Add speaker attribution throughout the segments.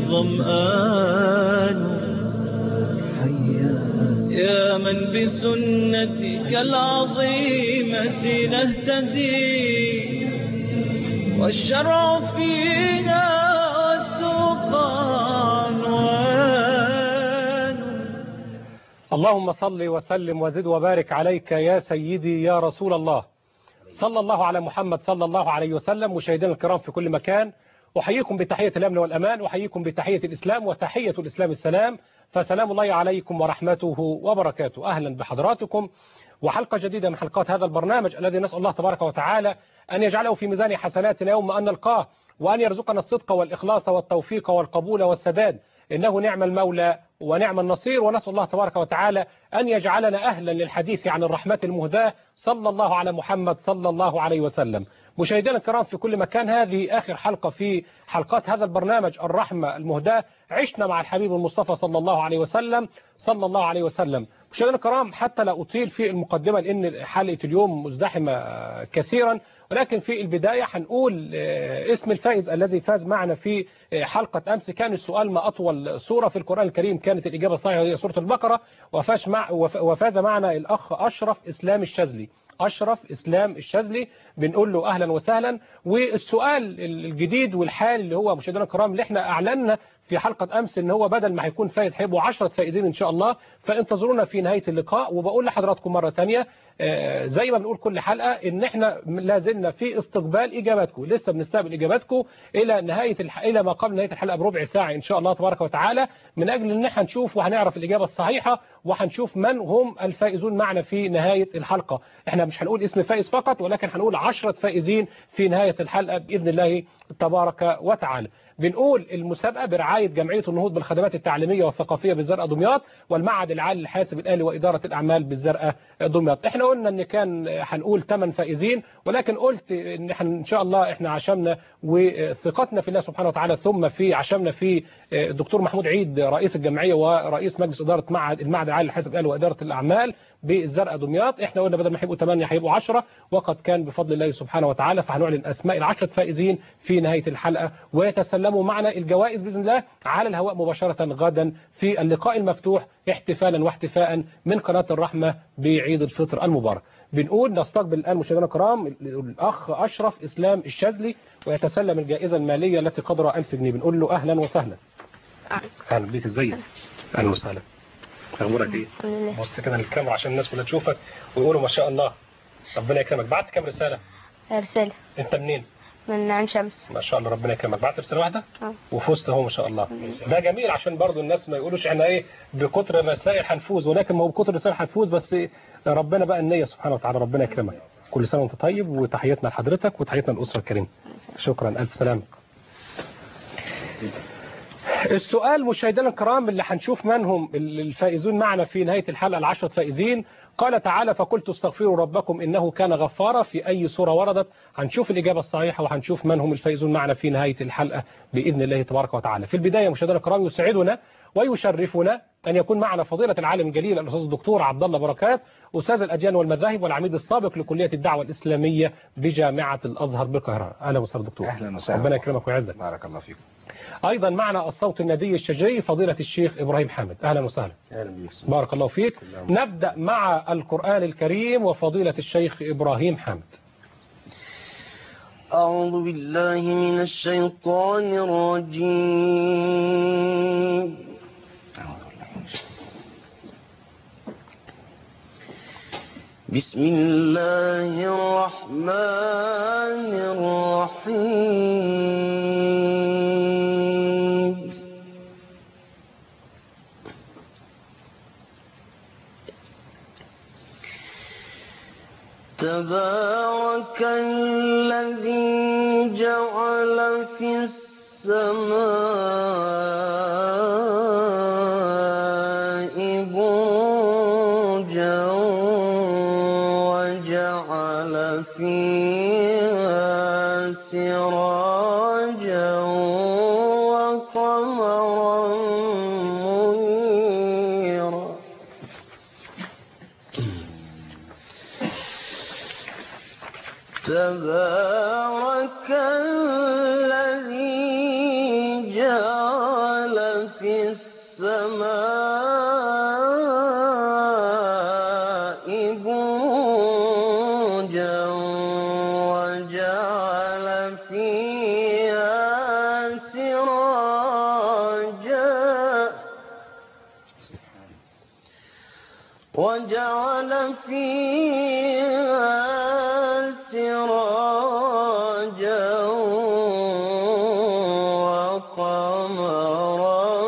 Speaker 1: ظمآن يا من بسنتك العظيمة نهتدي والشرع فينا والتقى عنوان.
Speaker 2: اللهم صل وسلم وزد وبارك عليك يا سيدي يا رسول الله. صلى الله على محمد صلى الله عليه وسلم. مشاهدينا الكرام في كل مكان، أحييكم بتحية الأمن والأمان، أحييكم بتحية الإسلام، وتحية الإسلام السلام، فسلام الله عليكم ورحمته وبركاته. أهلا بحضراتكم وحلقة جديدة من حلقات هذا البرنامج الذي نسأل الله تبارك وتعالى أن يجعله في ميزان حسناتنا يوم أن نلقاه، وأن يرزقنا الصدق والإخلاص والتوفيق والقبول والسداد، إنه نعم المولى ونعم النصير. ونسأل الله تبارك وتعالى أن يجعلنا أهلا للحديث عن الرحمة المهداة صلى الله على محمد صلى الله عليه وسلم. مشاهدينا الكرام في كل مكان، هذه آخر حلقة في حلقات هذا البرنامج الرحمة المهداة. عشنا مع الحبيب المصطفى صلى الله عليه وسلم صلى الله عليه وسلم. مشاهدينا الكرام، حتى لا أطيل في المقدمة لأن حلقة اليوم مزدحمة كثيرا، ولكن في البداية هنقول اسم الفائز الذي فاز معنا في حلقة أمس. كان السؤال ما أطول سورة في القرآن الكريم، كانت الإجابة الصحيحة هي سورة البقرة، وفاز معنا الأخ أشرف إسلام الشاذلي. أشرف إسلام الشاذلي بنقول له أهلا وسهلا. والسؤال الجديد والحال اللي هو مشاهدينا الكرام اللي احنا أعلنا في حلقة أمس إن هو بدل ما هيكون فايز هيبقوا 10 فائزين إن شاء الله، فانتظرونا في نهاية اللقاء. وبقول لحضراتكم مرة تانية زي ما بنقول كل حلقة إن احنا لازلنا في استقبال إجاباتكم، لسه بنستقبل إجاباتكم إلى إلى ما قبل نهاية الحلقة بربع ساعة إن شاء الله تبارك وتعالى، من أجل إن احنا نشوف وهنعرف الإجابة الصحيحة وهنشوف من هم الفائزون معنا في نهاية الحلقة. احنا مش هنقول اسم فائز فقط، ولكن هنقول 10 فائزين في نهاية الحلقة بإذن الله تبارك وتعالى. بنقول المسابقة برعاية جمعية النهوض بالخدمات التعليمية والثقافية بالزرقاء دمياط، والمعهد العالي للحاسب الآلي وإدارة الأعمال بالزرقاء دمياط. احنا قلنا ان كان هنقول 8 فائزين، ولكن قلت ان احنا ان شاء الله احنا عشمنا وثقتنا في الله سبحانه وتعالى، ثم في عشمنا في الدكتور محمود عيد رئيس الجمعية ورئيس مجلس إدارة المعهد العالي للحاسب الآلي وإدارة الأعمال بالزرقاء دمياط. احنا قلنا بدل ما هيبقوا 8 هيبقوا 10، وقد كان بفضل الله سبحانه وتعالى. فهنعلن اسماء ال10 فائزين في نهاية الحلقة، ويتسلموا معنا الجوائز بإذن الله على الهواء مباشرة غدا في اللقاء المفتوح، احتفالا واحتفاء من قناة الرحمة بعيد الفطر المبارك. بنقول نستقبل الآن مشاهدينا الكرام الأخ أشرف إسلام الشاذلي، ويتسلم الجائزة المالية التي قدرها 1000 جنيه. بنقول له أهلا وسهلا. أهلا بيك، ازيك؟ أهلا وسهلا. أخبارك إيه؟ بص كده للكاميرا عشان الناس كلها تشوفك ويقولوا ما شاء الله. ربنا يكرمك. بعت كام رسالة؟
Speaker 3: رسالة.
Speaker 2: أنت منين؟
Speaker 3: من عين شمس.
Speaker 2: ما شاء الله ربنا يكرمك. بعت رسالة واحدة؟ وفزت اهو ما شاء الله. ده جميل عشان برضو الناس ما يقولوش احنا ايه بكتر الرسائل هنفوز، ولكن ما هو بكتر الرسائل هنفوز، بس ربنا بقى النية سبحانه وتعالى. ربنا يكرمك. كل سنة وانت طيب، وتحياتنا لحضرتك وتحياتنا للأسرة الكريمة. شكرا، ألف سلامة. السؤال مشاهدينا الكرام اللي هنشوف من هم الفائزون معنا في نهاية الحلقة ال10 فائزين. قال تعالى: فقلت استغفروا ربكم إنه كان غفارا. في أي سورة وردت؟ هنشوف الإجابة الصحيحة وهنشوف من هم الفائزون معنا في نهاية الحلقة بإذن الله تبارك وتعالى. في البداية مشاهدينا الكرام، يسعدنا ويشرفنا أن يكون معنا فضيلة العالم الجليل الأستاذ الدكتور عبد الله بركات، أستاذ الأديان والمذاهب والعميد السابق لكلية الدعوة الإسلامية بجامعة الأزهر بالقاهرة. أهلا وسهلا دكتور.
Speaker 4: أهلا وسهلا.
Speaker 2: ربنا يكرمك ويعزك.
Speaker 4: بارك الله فيكم.
Speaker 2: أيضا معنا الصوت الندي الشجري فضيلة الشيخ إبراهيم حامد. أهلا وسهلا.
Speaker 4: أهلا بيك.
Speaker 2: بارك الله فيك. نبدأ مع القرآن الكريم وفضيلة الشيخ إبراهيم حامد.
Speaker 5: أعوذ بالله من الشيطان الرجيم. بسم الله الرحمن الرحيم. تبارك الذي جعل في السماء بروجا وجعل فيها سراجا وقمرا منيرا. تبارك الذي جعل في السماء بروجا وجعل فيها سراجا وقمرا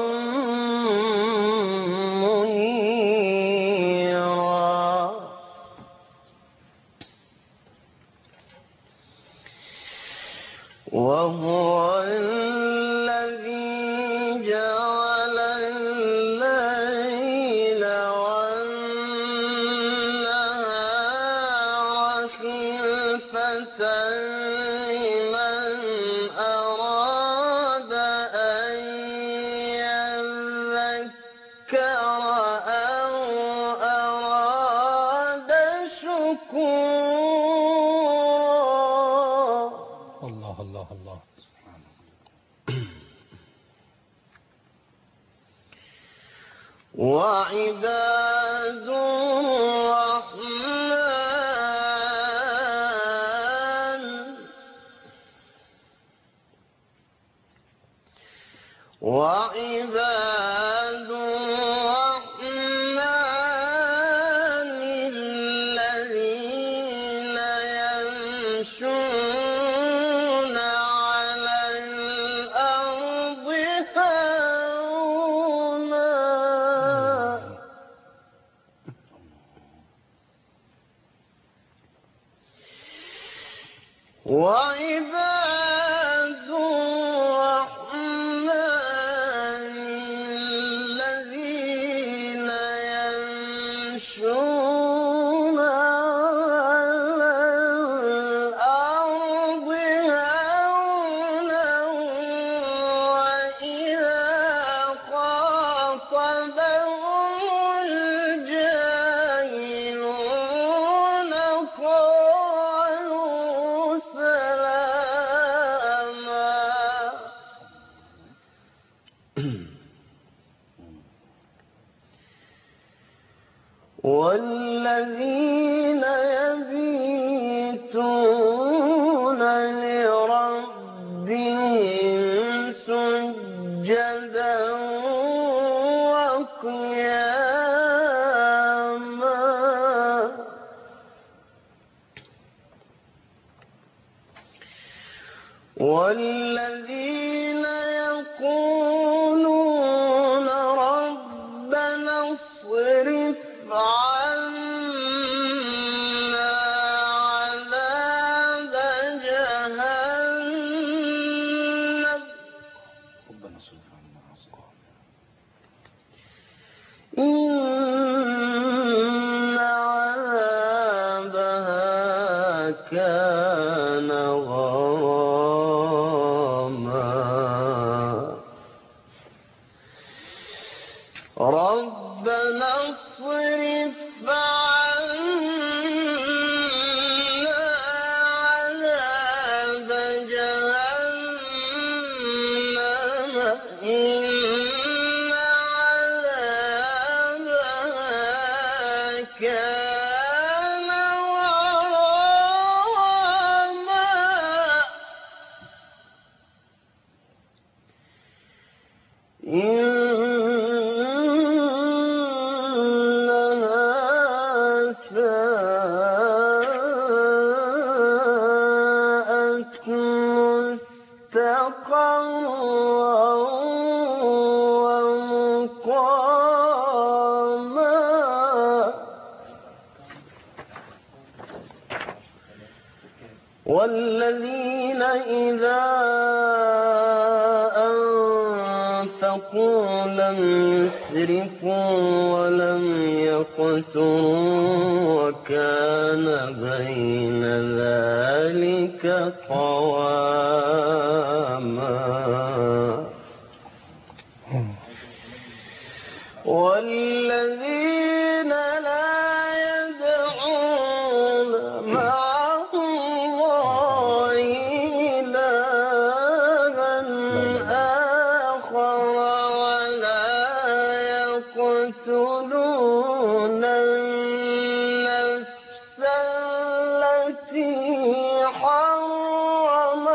Speaker 5: منيرا وهو الذي جعل الليل والنهار خلفة لمن أراد أن يذكر أو أراد شكورا.
Speaker 2: الله الله الله.
Speaker 5: وعباد الرحمن الذين يمشون على الأرض هونا وعباد الرحمن الذين يمشون على الأرض هونا وإذا خاطبهم الجاهلون قالوا سلاما. والذين يبيتون لربهم سجدا وقياما والذين يقولون ربنا اصرف عنا عذاب جهنم إن عذابها كان غراما. ربنا اصرف عنا عذاب جهنم إن عذابها كان غراما. إنها ساءت مستقرا ومقاما. والذين إذا أنفقوا لم يسرفوا ولم يقتروا وكان بين ذلك قواما. والذين لا يدعون مع الله إلها آخر ولا يقتلون النفس التي حرم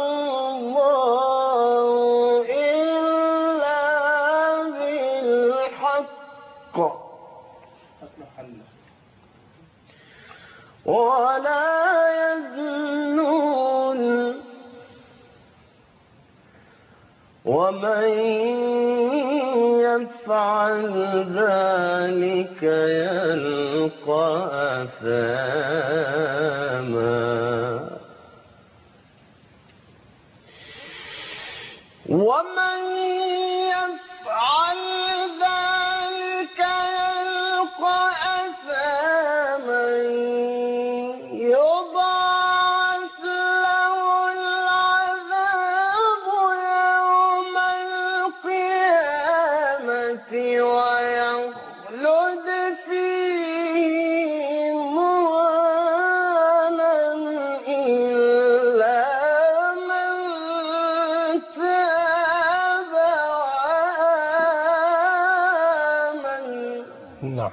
Speaker 5: الله إلا بالحق ولا يزنون ومن يفعل ذلك يلقى أثاما ومن يفعل ذلك يلقى أثاما يضاعف له العذاب يوم القيامة ويخلد فيه مهانا إلا من تاب وآمن
Speaker 2: نعم.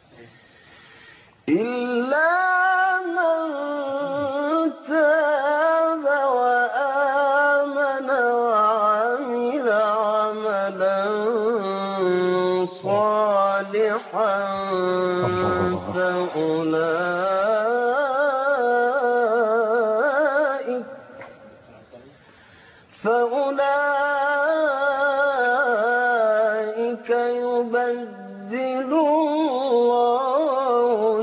Speaker 5: إلا من تاب وآمن وعمل عملا صالحا فأولئك يبدل الله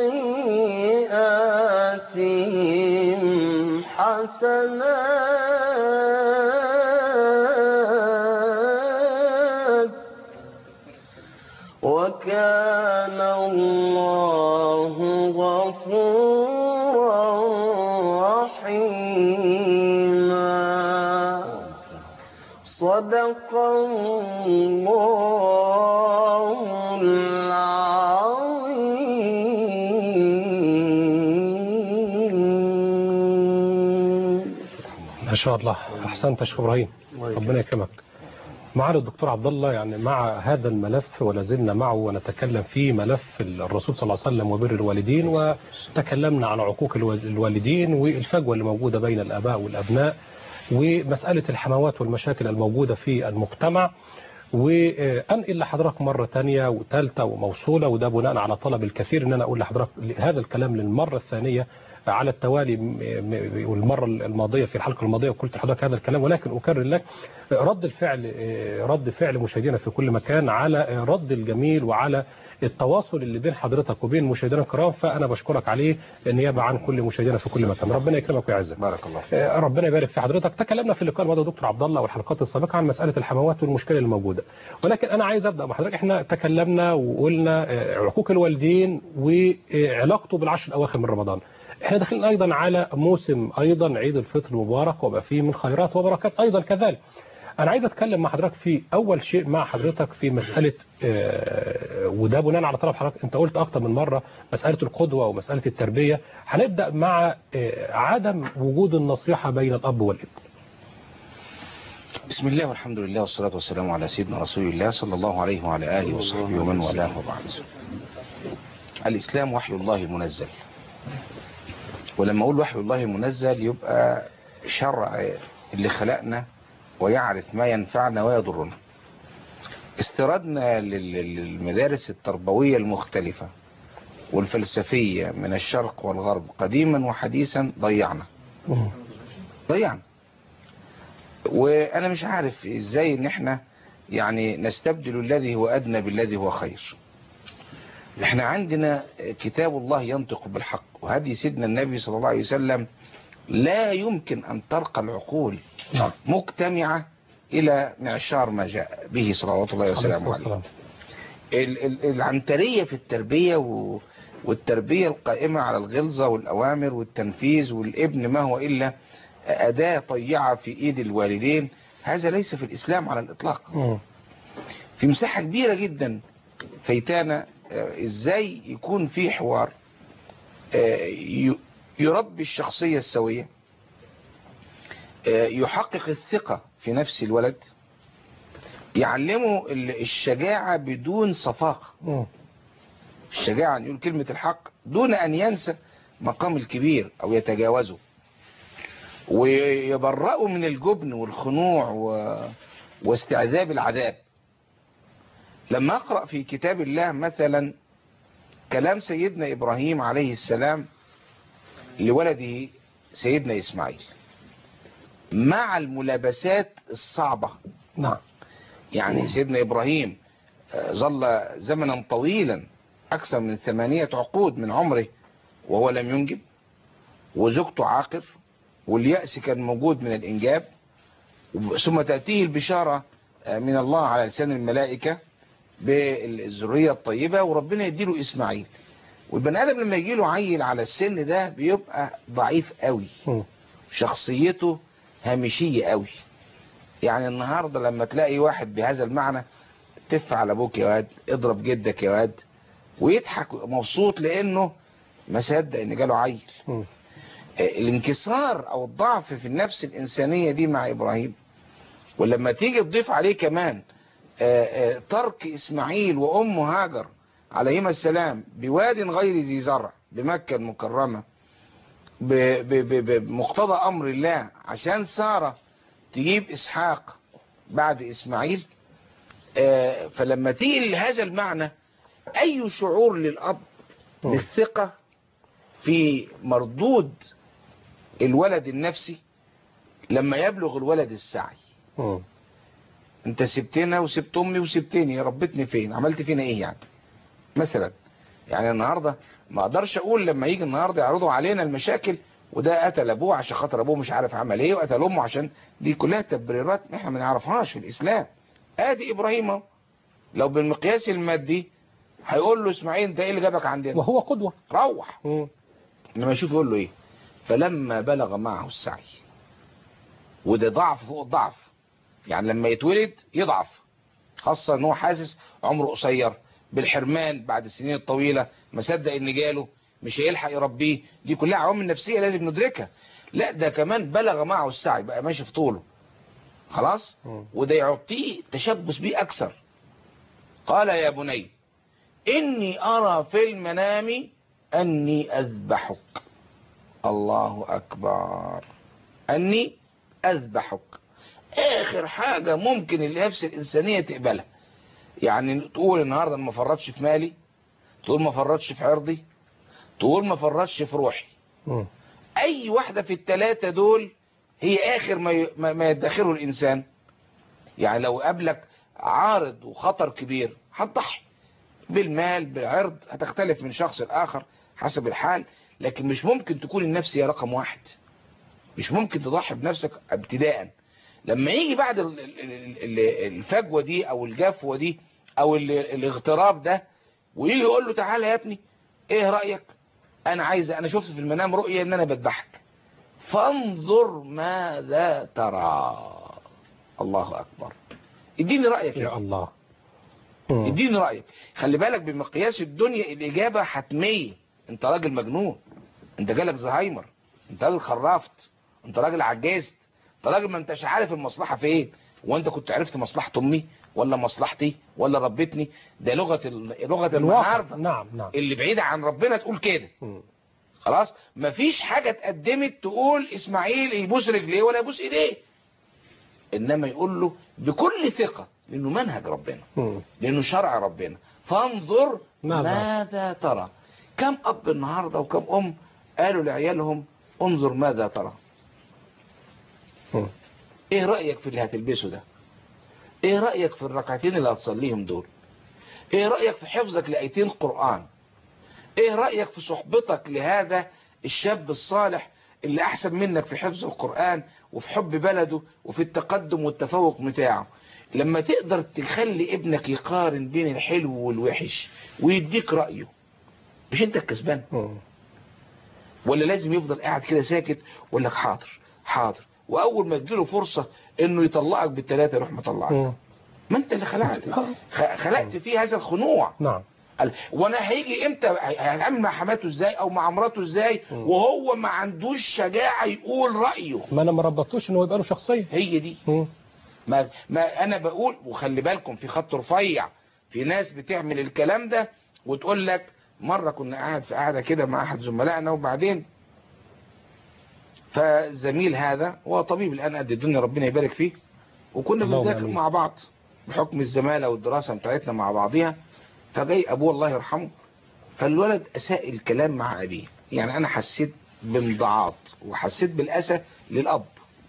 Speaker 5: سيئاتهم حسنات وكان الله غفورا رحيما. صدق الله العظيم.
Speaker 2: ما شاء الله، أحسنت يا شيخ إبراهيم، ربنا يكرمك. معالي الدكتور عبد الله، يعني مع هذا الملف ولا زلنا معه ونتكلم في ملف الرسول صلى الله عليه وسلم وبر الوالدين، وتكلمنا عن عقوق الوالدين والفجوة اللي موجودة بين الآباء والأبناء ومسألة الحموات والمشاكل الموجودة في المجتمع. وأنقل لحضرتك مرة تانية وثالثة وموصولة، وده بناء على طلب الكثير ان انا اقول لحضرتك هذا الكلام للمرة الثانية على التوالي، والمرة الماضية في الحلقة الماضية وقلت لحضرتك هذا الكلام، ولكن أكرر لك رد فعل مشاهدينا في كل مكان على رد الجميل وعلى التواصل اللي بين حضرتك وبين مشاهدينا الكرام، فأنا بشكرك عليه نيابة عن كل مشاهدينا في كل مكان. ربنا يكرمك ويعزك.
Speaker 4: بارك الله فيك.
Speaker 2: ربنا يبارك في حضرتك. تكلمنا في اللقاء الماضي دكتور عبد الله والحلقات السابقة عن مسألة الحموات والمشكلة اللي موجودة، ولكن أنا عايز أبدأ بحضرتك. احنا تكلمنا وقلنا عقوق الوالدين وعلاقته بالعشر الأواخر من رمضان. احنا داخلين أيضا على موسم أيضا عيد الفطر المبارك وبقى فيه من خيرات وبركات أيضا كذلك. أنا عايز أتكلم مع حضرتك في أول شيء مع حضرتك في مسألة وده بناء على طلب حضرتك، أنت قلت أكتر من مرة مسألة القدوة ومسألة التربية. هنبدأ مع عدم وجود النصيحة بين الأب والابن.
Speaker 4: بسم الله والحمد لله والصلاة والسلام على سيدنا رسول الله صلى الله عليه وعلى آله وصحبه ومن والاه وبعد. الإسلام وحي الله المنزل، ولما أقول وحي الله المنزل يبقى شرع اللي خلقنا ويعرف ما ينفعنا ويضرنا. استردنا للمدارس التربوية المختلفة والفلسفية من الشرق والغرب قديما وحديثا ضيعنا. وأنا مش عارف إزاي إن احنا يعني نستبدل الذي هو أدنى بالذي هو خير. احنا عندنا كتاب الله ينطق بالحق، وهدي سيدنا النبي صلى الله عليه وسلم لا يمكن أن ترقى العقول مجتمعة إلى معشار ما جاء به صلوات الله وسلامه عليه. العنترية في التربية والتربية القائمة على الغلظة والأوامر والتنفيذ، والابن ما هو إلا أداة طيعة في إيد الوالدين، هذا ليس في الإسلام على الإطلاق. في مساحة كبيرة جدا فايتانا إزاي يكون في حوار يربي الشخصية السوية، يحقق الثقة في نفس الولد، يعلمه الشجاعة بدون صفاقة.
Speaker 2: مم.
Speaker 4: الشجاعة أن يقول كلمة الحق دون أن ينسى مقام الكبير أو يتجاوزه، ويبرأه من الجبن والخنوع واستعذاب العذاب. لما أقرأ في كتاب الله مثلا كلام سيدنا إبراهيم عليه السلام لولده سيدنا إسماعيل مع الملابسات الصعبة.
Speaker 2: نعم.
Speaker 4: يعني سيدنا إبراهيم ظل زمنا طويلا أكثر من 8 عقود من عمره وهو لم ينجب، وزوجته عاقر، واليأس كان موجود من الإنجاب، ثم تأتيه البشارة من الله على لسان الملائكة بالذرية الطيبة، وربنا يديله إسماعيل. والبني آدم لما يجيله عيل على السن ده بيبقى ضعيف قوي، شخصيته هامشية قوي. يعني النهاردة لما تلاقي واحد بهذا المعنى، تف على ابوك يا واد، اضرب جدك يا واد، ويضحك مبسوط لانه ما صدق ان جاله عيل. الانكسار او الضعف في النفس الانسانية دي مع ابراهيم. ولما تيجي تضيف عليه كمان ترك اسماعيل وامه هاجر عليهما السلام بواد غير ذي زرع بمكة المكرمة بمقتضى امر الله عشان سارة تجيب اسحاق بعد اسماعيل. فلما تيجي لهذا المعنى، اي شعور للاب بالثقة في مردود الولد النفسي لما يبلغ الولد السعي. انت سبتنا وسبت امي وسبتني، ربتني فين؟ عملت فينا ايه يعني؟ مثلا يعني النهاردة ما اقدرش اقول لما يجي النهاردة يعرضوا علينا المشاكل، وده قتل ابوه عشان خاطر ابوه مش عارف عمل ايه، وقتل امه عشان دي كلها تبريرات احنا ما نعرفهاش في الاسلام. ادي ابراهيم اهو لو بالمقياس المادي هيقول له اسماعيل انت ايه اللي جابك عندنا؟
Speaker 2: وهو قدوة.
Speaker 4: روح. انما يشوف يقول له ايه؟ فلما بلغ معه السعي، وده ضعف فوق الضعف. يعني لما يتولد يضعف، خاصة ان هو حاسس عمره قصير بالحرمان بعد السنين الطويلة، ما صدق ان جاله مش هيلحق يربيه. دي كلها عوامل نفسية لازم ندركها. لا ده كمان بلغ معه السعي، بقى ماشي في طوله خلاص، وده يعطيه تشبث بيه اكثر. قال يا بني اني ارى في المنام اني اذبحك. الله اكبر. اني اذبحك اخر حاجة ممكن النفس الانسانية تقبلها. يعني تقول النهاردة ما فرطش في مالي، تقول ما فرطش في عرضي، تقول ما فرطش في روحي. اي واحدة في الثلاثة دول هي اخر ما يدخره الانسان. يعني لو قابلك عارض وخطر كبير هتضحي بالمال بالعرض، هتختلف من شخص لآخر حسب الحال، لكن مش ممكن تكون النفس هي رقم واحد. مش ممكن تضحي بنفسك ابتداء. لما يجي بعد الفجوة دي او الجفوة دي او الاغتراب ده، ويجي يقول له تعالى يا ابني ايه رأيك؟ انا شفت في المنام رؤية ان انا بذبحك، فانظر ماذا ترى. الله اكبر. اديني رأيك
Speaker 2: يا الله.
Speaker 4: اديني رأيك. خلي بالك بمقياس الدنيا الاجابة حتمية. انت راجل مجنون، انت جالك زهايمر، انت راجل خرافت، انت راجل عجزت، انت راجل ما انتش عارف المصلحة فين. وانت كنت عرفت مصلحة امي ولا مصلحتي ولا ربتني؟ ده لغة النهارده.
Speaker 2: نعم.
Speaker 4: اللي بعيدة عن ربنا تقول كده. خلاص مفيش حاجة اتقدمت تقول اسماعيل يبوس رجليه ولا يبوس ايديه، انما يقول له بكل ثقة لانه منهج ربنا، لانه شرع ربنا. فانظر ماذا ترى. كم اب النهاردة وكم ام قالوا لعيالهم انظر ماذا ترى. ايه رأيك في اللي هتلبسه ده؟ ايه رأيك في الركعتين اللي هتصليهم دول؟ ايه رأيك في حفظك لآيتين قرآن؟ ايه رأيك في صحبتك لهذا الشاب الصالح اللي احسن منك في حفظ القرآن وفي حب بلده وفي التقدم والتفوق بتاعه؟ لما تقدر تخلي ابنك يقارن بين الحلو والوحش ويديك رأيه، مش انت الكسبان؟ ولا لازم يفضل قاعد كده ساكت ويقول لك حاضر حاضر، واول ما تجيله فرصة انه يطلعك بالثلاثة يروح مطلعك؟ ما انت اللي خلقت فيه هذا الخنوع.
Speaker 2: نعم.
Speaker 4: وانا هيجي امتى هيتعامل مع حماته ازاي او مع مراته ازاي وهو ما عندوش شجاعة يقول رأيه؟
Speaker 2: ما انا ما ربطتوش انه يبقى له شخصية.
Speaker 4: هي دي. ما انا بقول، وخلي بالكم في خط رفيع، في ناس بتعمل الكلام ده وتقول لك مرة كنا قاعد في قاعدة كده مع احد زملائنا، وبعدين فالزميل هذا هو طبيب الان قد الدنيا ربنا يبارك فيه، وكنا بنذاكر مع بعض بحكم الزمالة والدراسة بتاعتنا مع بعضيها، فجاي ابوه الله يرحمه، فالولد اساء الكلام مع ابيه. يعني انا حسيت بانضعاض وحسيت بالاسى للاب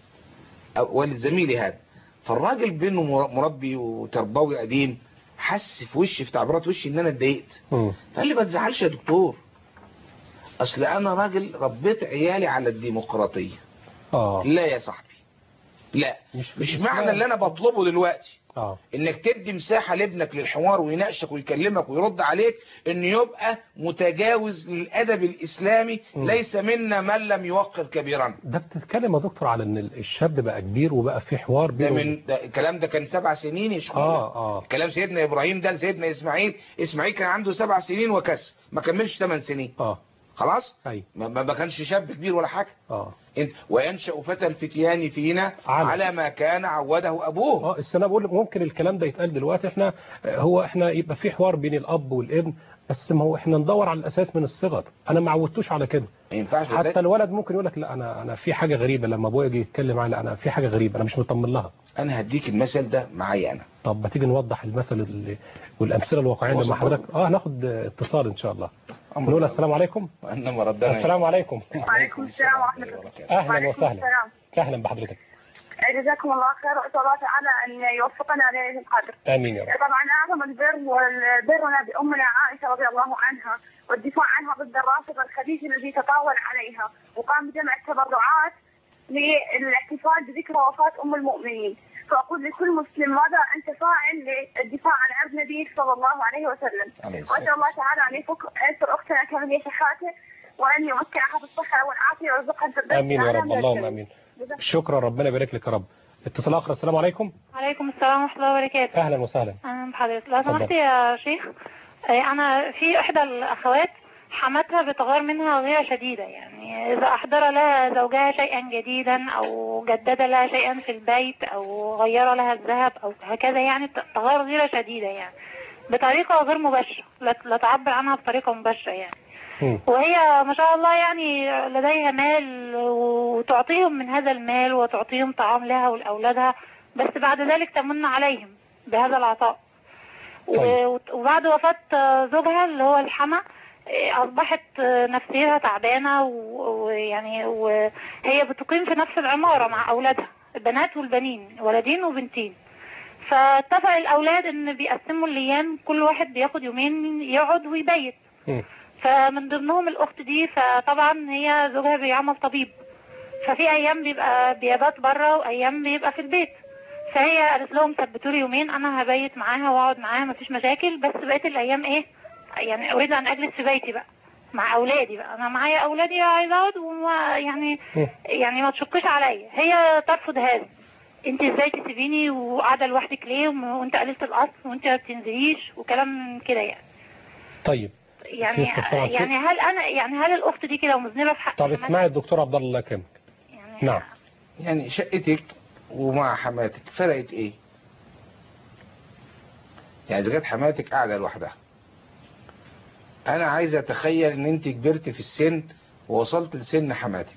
Speaker 4: والد زميلي هذا. فالراجل بينه مربي وتربوي قديم، حس في وشي، في تعبيرات وشي، ان انا اتضايقت. فقال لي ما تزعلش يا دكتور، اصل انا راجل ربيت عيالي على الديمقراطية. لا يا صاحبي، لا، مش معنى اللي انا بطلبه دلوقتي انك تدي مساحة لابنك للحوار ويناقشك ويكلمك ويرد عليك، انه يبقى متجاوز للادب الاسلامي. ليس منا من لم يوقر كبيرا.
Speaker 2: ده بتتكلم يا دكتور على ان الشاب بقى كبير وبقى في حوار بينه.
Speaker 4: الكلام ده كان 7 سنين يا شيخنا. كلام سيدنا ابراهيم ده لسيدنا اسماعيل كان عنده 7 سنين وكسر، ما كملش 8 سنين. خلاص. ما كانش شاب كبير ولا حاجه. وينشأ فتى الفتيان فينا على ما كان عوده ابوه.
Speaker 2: السنه بقول ممكن الكلام ده يتقال دلوقتي، احنا يبقى في حوار بين الاب والابن، بس ما هو احنا ندور على الاساس من الصغر. انا ما عودتوش على كده. حتى الولد ممكن يقول لك لا انا في حاجه غريبه لما ابويا يجي يتكلم معايا، لا انا في حاجه غريبه انا مش مطمن لها.
Speaker 4: انا هديك المثل ده معايا انا.
Speaker 2: طب ما تيجي نوضح المثل والامثله الواقعيه مع حضرتك. ناخد اتصال ان شاء الله. نقول السلام عليكم.
Speaker 4: وانما ردنا.
Speaker 2: السلام عليكم.
Speaker 6: وعليكم السلام ورحمه الله.
Speaker 2: اهلا وسهلا. اهلا بحضرتك.
Speaker 6: جزاكم الله خير، واسال الله تعالى ان يوفقنا لليله القدر.
Speaker 2: امين يا رب.
Speaker 6: طبعا اعظم البر والبرنا بامنا عائشه رضي الله عنها، والدفاع عنها ضد الرافض الخبيث الذي تطاول عليها، وقام بجمع التبرعات للاحتفال بذكرى وفاه ام المؤمنين. فاقول لكل مسلم ماذا انت فاعل للدفاع عن عرض نبيك صلى الله عليه وسلم. واسال الله تعالى ان يسر اختنا كمال شحاته، وان يمكنها بالصحه والعافيه ويرزقها الفردوس.
Speaker 2: امين يا رب، اللهم امين. شكرا، ربنا يبارك لك يا رب. اتصال اخر. السلام عليكم.
Speaker 7: وعليكم السلام ورحمه الله وبركاته.
Speaker 2: اهلا وسهلا.
Speaker 7: اهلا بحضرتك. لو سمحت يا شيخ، انا في احدى الاخوات حماتها بتغار منها غيرة شديدة، يعني إذا أحضر لها زوجها شيئا جديدا أو جدد لها شيئا في البيت أو غير لها الذهب أو هكذا، يعني تغار غيرة شديدة يعني بطريقة غير مباشرة، لا تعبر عنها بطريقة مباشرة يعني. وهي ما شاء الله يعني لديها مال وتعطيهم من هذا المال وتعطيهم طعام لها ولأولادها، بس بعد ذلك تمن عليهم بهذا العطاء. وبعد وفاة زوجها اللي هو الحما أصبحت نفسيتها تعبانة، ويعني وهي بتقيم في نفس العمارة مع أولادها، البنات والبنين، ولدين وبنتين. فاتفق الأولاد إن بيقسموا الأيام، كل واحد بياخد يومين يقعد ويبيت. فمن ضمنهم الأخت دي، فطبعا هي زوجها بيعمل طبيب، ففي أيام بيبات بره وأيام بيبقى في البيت. فهي قالت لهم ثبتوا لي يومين أنا هبيت معاها وأقعد معاها مفيش مشاكل، بس بقيت الأيام إيه يعني أريد أن أجلس في بيتي بقى مع أولادي بقى، أنا معايا أولادي عايزة أقعد يعني ما تشقش عليا. هي ترفض هذا، أنت إزاي تسيبيني وقاعدة لوحدك ليه وأنت قليلة الأصل وأنت ما بتنزليش وكلام كده يعني.
Speaker 2: طيب
Speaker 7: يعني هل الأخت دي كده مذنبة في حق؟
Speaker 2: طب اسمعي الدكتور عبد الله يكرمك. نعم.
Speaker 4: يعني شقتك ومع حماتك فرقت إيه؟ يعني إذا كانت حماتك قاعدة لوحدها، انا عايز اتخيل ان انت كبرت في السن ووصلت لسن حماتك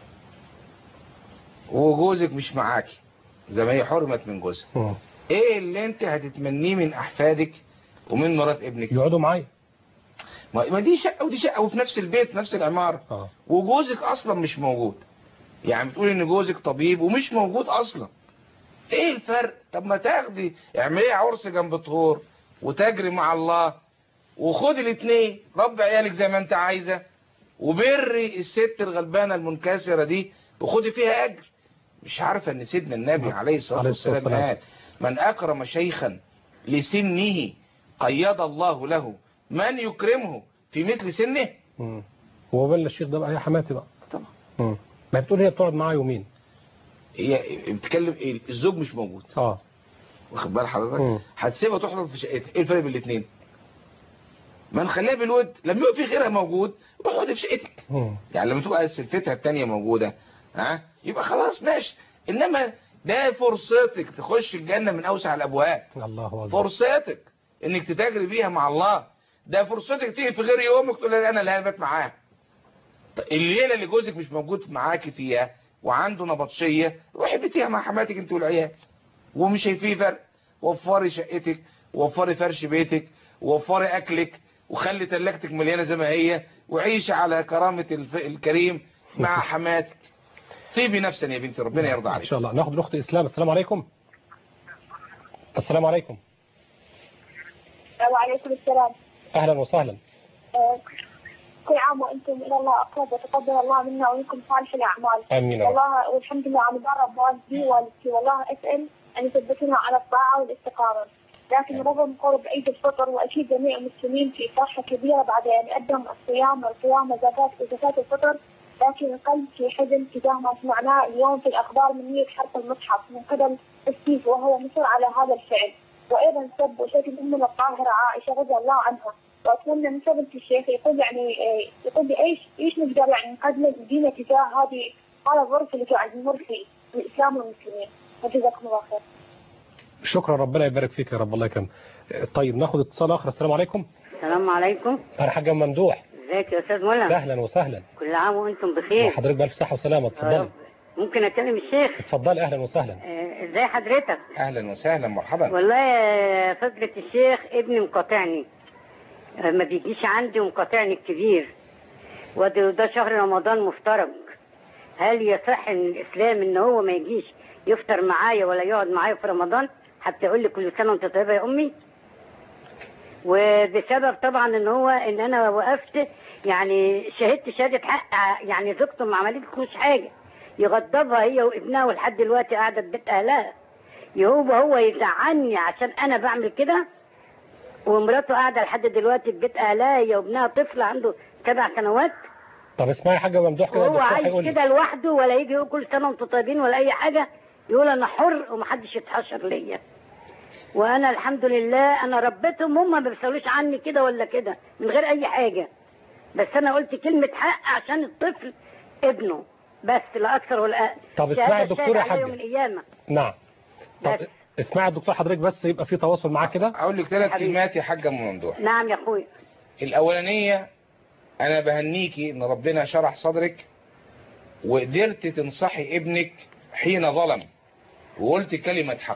Speaker 4: وجوزك مش معاكي زي ما هي حرمت من جوزها. ايه اللي انت هتتمنيه من احفادك ومن مرات ابنك؟
Speaker 2: يقعدوا معايا.
Speaker 4: ما دي شقه ودي شقه وفي نفس البيت نفس العماره. وجوزك اصلا مش موجود، يعني بتقولي ان جوزك طبيب ومش موجود اصلا. ايه الفرق؟ طب ما تاخدي اعملي عرس جنب طهور وتجري مع الله، وخدي الاثنين، ربي عيالك زي ما انت عايزه، وبري الست الغلبانه المنكسره دي وخدي فيها اجر. مش عارفه ان سيدنا النبي عليه الصلاه والسلام قال من اكرم شيخا لسنه قيد الله له من يكرمه في مثل سنه.
Speaker 2: هو بل الشيخ ده بقى هي حماتي بقى طبعا. ما بتقول هي بتقعد معاه يومين،
Speaker 4: هي بتتكلم ايه؟ الزوج مش موجود. واخد بال حضرتك؟ هتسيبها تحضر في شقتها. ايه الفرق بين الاثنين؟ ما نخليها بالود، لما يبقى في غيرها موجود اقعدي في شقتك. يعني لما تبقى سلفتها الثانيه موجوده يبقى خلاص ماشي. انما ده فرصتك تخش الجنة من أوسع الأبواب.
Speaker 2: الله أكبر.
Speaker 4: فرصتك إنك تتاجري بيها مع الله. ده فرصتك تيجي في غير يومك تقول لي أنا اللي هبات معاه. الليلة اللي جوزك مش موجود معاكي فيها وعنده نبطشية، روحي بيتيها مع حماتك انت والعيال، ومش هيفيه فرق. وفري شقتك، وفري فرش بيتك، وفري أكلك، وخلي تلاجتك مليانة زي ما هي، وعيشي على كرامة الكريم مع حماتك. سيبي نفسا يا بنتي، ربنا يرضى عليك.
Speaker 2: إن شاء الله. ناخد الأخت إسلام. السلام عليكم. السلام عليكم.
Speaker 6: وعليكم السلام.
Speaker 2: أهلا وسهلا.
Speaker 6: كل عام وانتم الى الله اقرب، وتقبل الله منا ومنكم صالح الاعمال.
Speaker 2: امين.
Speaker 6: والله والحمد لله على بر والدي ووالدتي، والله اسال ان يثبتنا على الطاعه والاستقامه. لكن رغم قرب عيد الفطر واكيد جميع المسلمين في فرحه كبيره بعد ان قدم الصيام والقيام وزكاه الفطر، لكن القلب في حزن تجاه ما سمعناه اليوم في الاخبار من نيه حرق المصحف من قبل السيسي، وهو مصر على هذا الفعل. وايضا سب وشتم امنا الطاهره عائشه رضي الله عنها. واتمنى من فضيلة الشيخ يقول يقول لي ايش نقدر نقدم لدينا تجاه هذا الظرف اللي قاعد يمر فيه الاسلام والمسلمين. وجزاكم الله خير.
Speaker 2: شكرا، ربنا يبارك فيك يا رب. الله يكرمك. طيب ناخد اتصال اخر. السلام عليكم.
Speaker 8: السلام عليكم.
Speaker 2: انا حاج ممدوح.
Speaker 8: ازيك يا استاذ منى؟
Speaker 2: اهلا وسهلا.
Speaker 8: كل عام وانتم بخير.
Speaker 2: وحضرتك بالف صحه وسلامه. اتفضلي.
Speaker 8: ممكن اكلم الشيخ؟
Speaker 2: اتفضلي. اهلا وسهلا.
Speaker 8: ازاي حضرتك؟
Speaker 4: اهلا وسهلا، مرحبا.
Speaker 8: والله يا فضيلة الشيخ ابني مقاطعني، ما بيجيش عندي ومقاطعني الكبير، وده شهر رمضان مفترج. هل يصح ان الاسلام ان هو ما يجيش يفطر معايا ولا يقعد معايا في رمضان حتى يقول لي كل سنه وانت طيبه يا امي؟ وبسبب طبعا ان انا وقفت، يعني شهدت شهاده حق، يعني زوجته ما عملتلوش حاجه يغضبها هي وابنها، ولحد دلوقتي قاعده في بيت اهلها. هو يزعلني عشان انا بعمل كده، ومراته قاعده لحد دلوقتي في بيت اهلها هي وابنها، طفل عنده 7 سنوات.
Speaker 2: طب اسمعي يا حاجه ممدوح كده،
Speaker 8: هو عايش كده لوحده، ولا يجي يقول كل سنه وانتم طيبين ولا اي حاجه، يقول انا حر ومحدش يتحشر ليا. وانا الحمد لله انا ربيتهم، هم ما بيسالوش عني كده ولا كده من غير اي حاجه، بس انا قلت كلمه حق عشان الطفل ابنه بس، لا اكثر ولا اقل.
Speaker 2: طب اسمعي الدكتور يا حاج.
Speaker 8: يوم القيامه.
Speaker 2: نعم. طب اسمعي الدكتور حضرتك بس، يبقى في تواصل معاه كده.
Speaker 4: اقول لك 3 كلمات يا حاجه ممدوح.
Speaker 8: نعم يا اخويا.
Speaker 4: الاولانيه، انا بهنيكي ان ربنا شرح صدرك وقدرت تنصحي ابنك حين ظلم وقلت كلمه حق،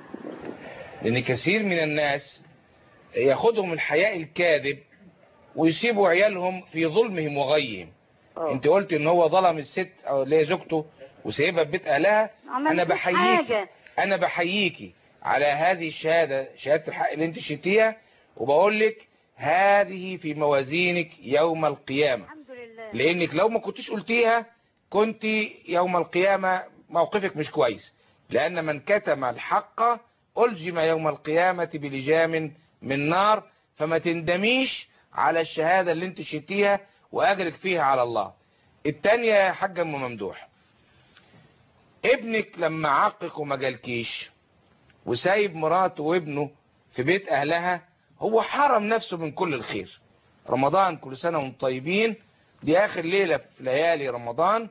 Speaker 4: لان كثير من الناس ياخدهم الحياء الكاذب ويسيبوا عيالهم في ظلمهم وغيهم. انت قلت ان هو ظلم الست او اللي هي زوجته وسيبها في بيت اهلها. انا بحييكي على هذه الشهاده، شهاده الحق اللي انت شتيها، وبقول لك هذه في موازينك يوم القيامه.
Speaker 8: الحمد لله.
Speaker 4: لانك لو ما كنتش قلتيها كنت يوم القيامه موقفك مش كويس، لان من كتم الحق ألجم يوم القيامة بلجام من نار. فما تندميش على الشهادة اللي انت شتيها وأجرك فيها على الله. التانية يا حاج ام ممدوح، ابنك لما عقق وما جالكيش وسايب مراته وابنه في بيت أهلها، هو حرم نفسه من كل الخير. رمضان كل سنة وانتم طيبين، دي آخر ليلة في ليالي رمضان،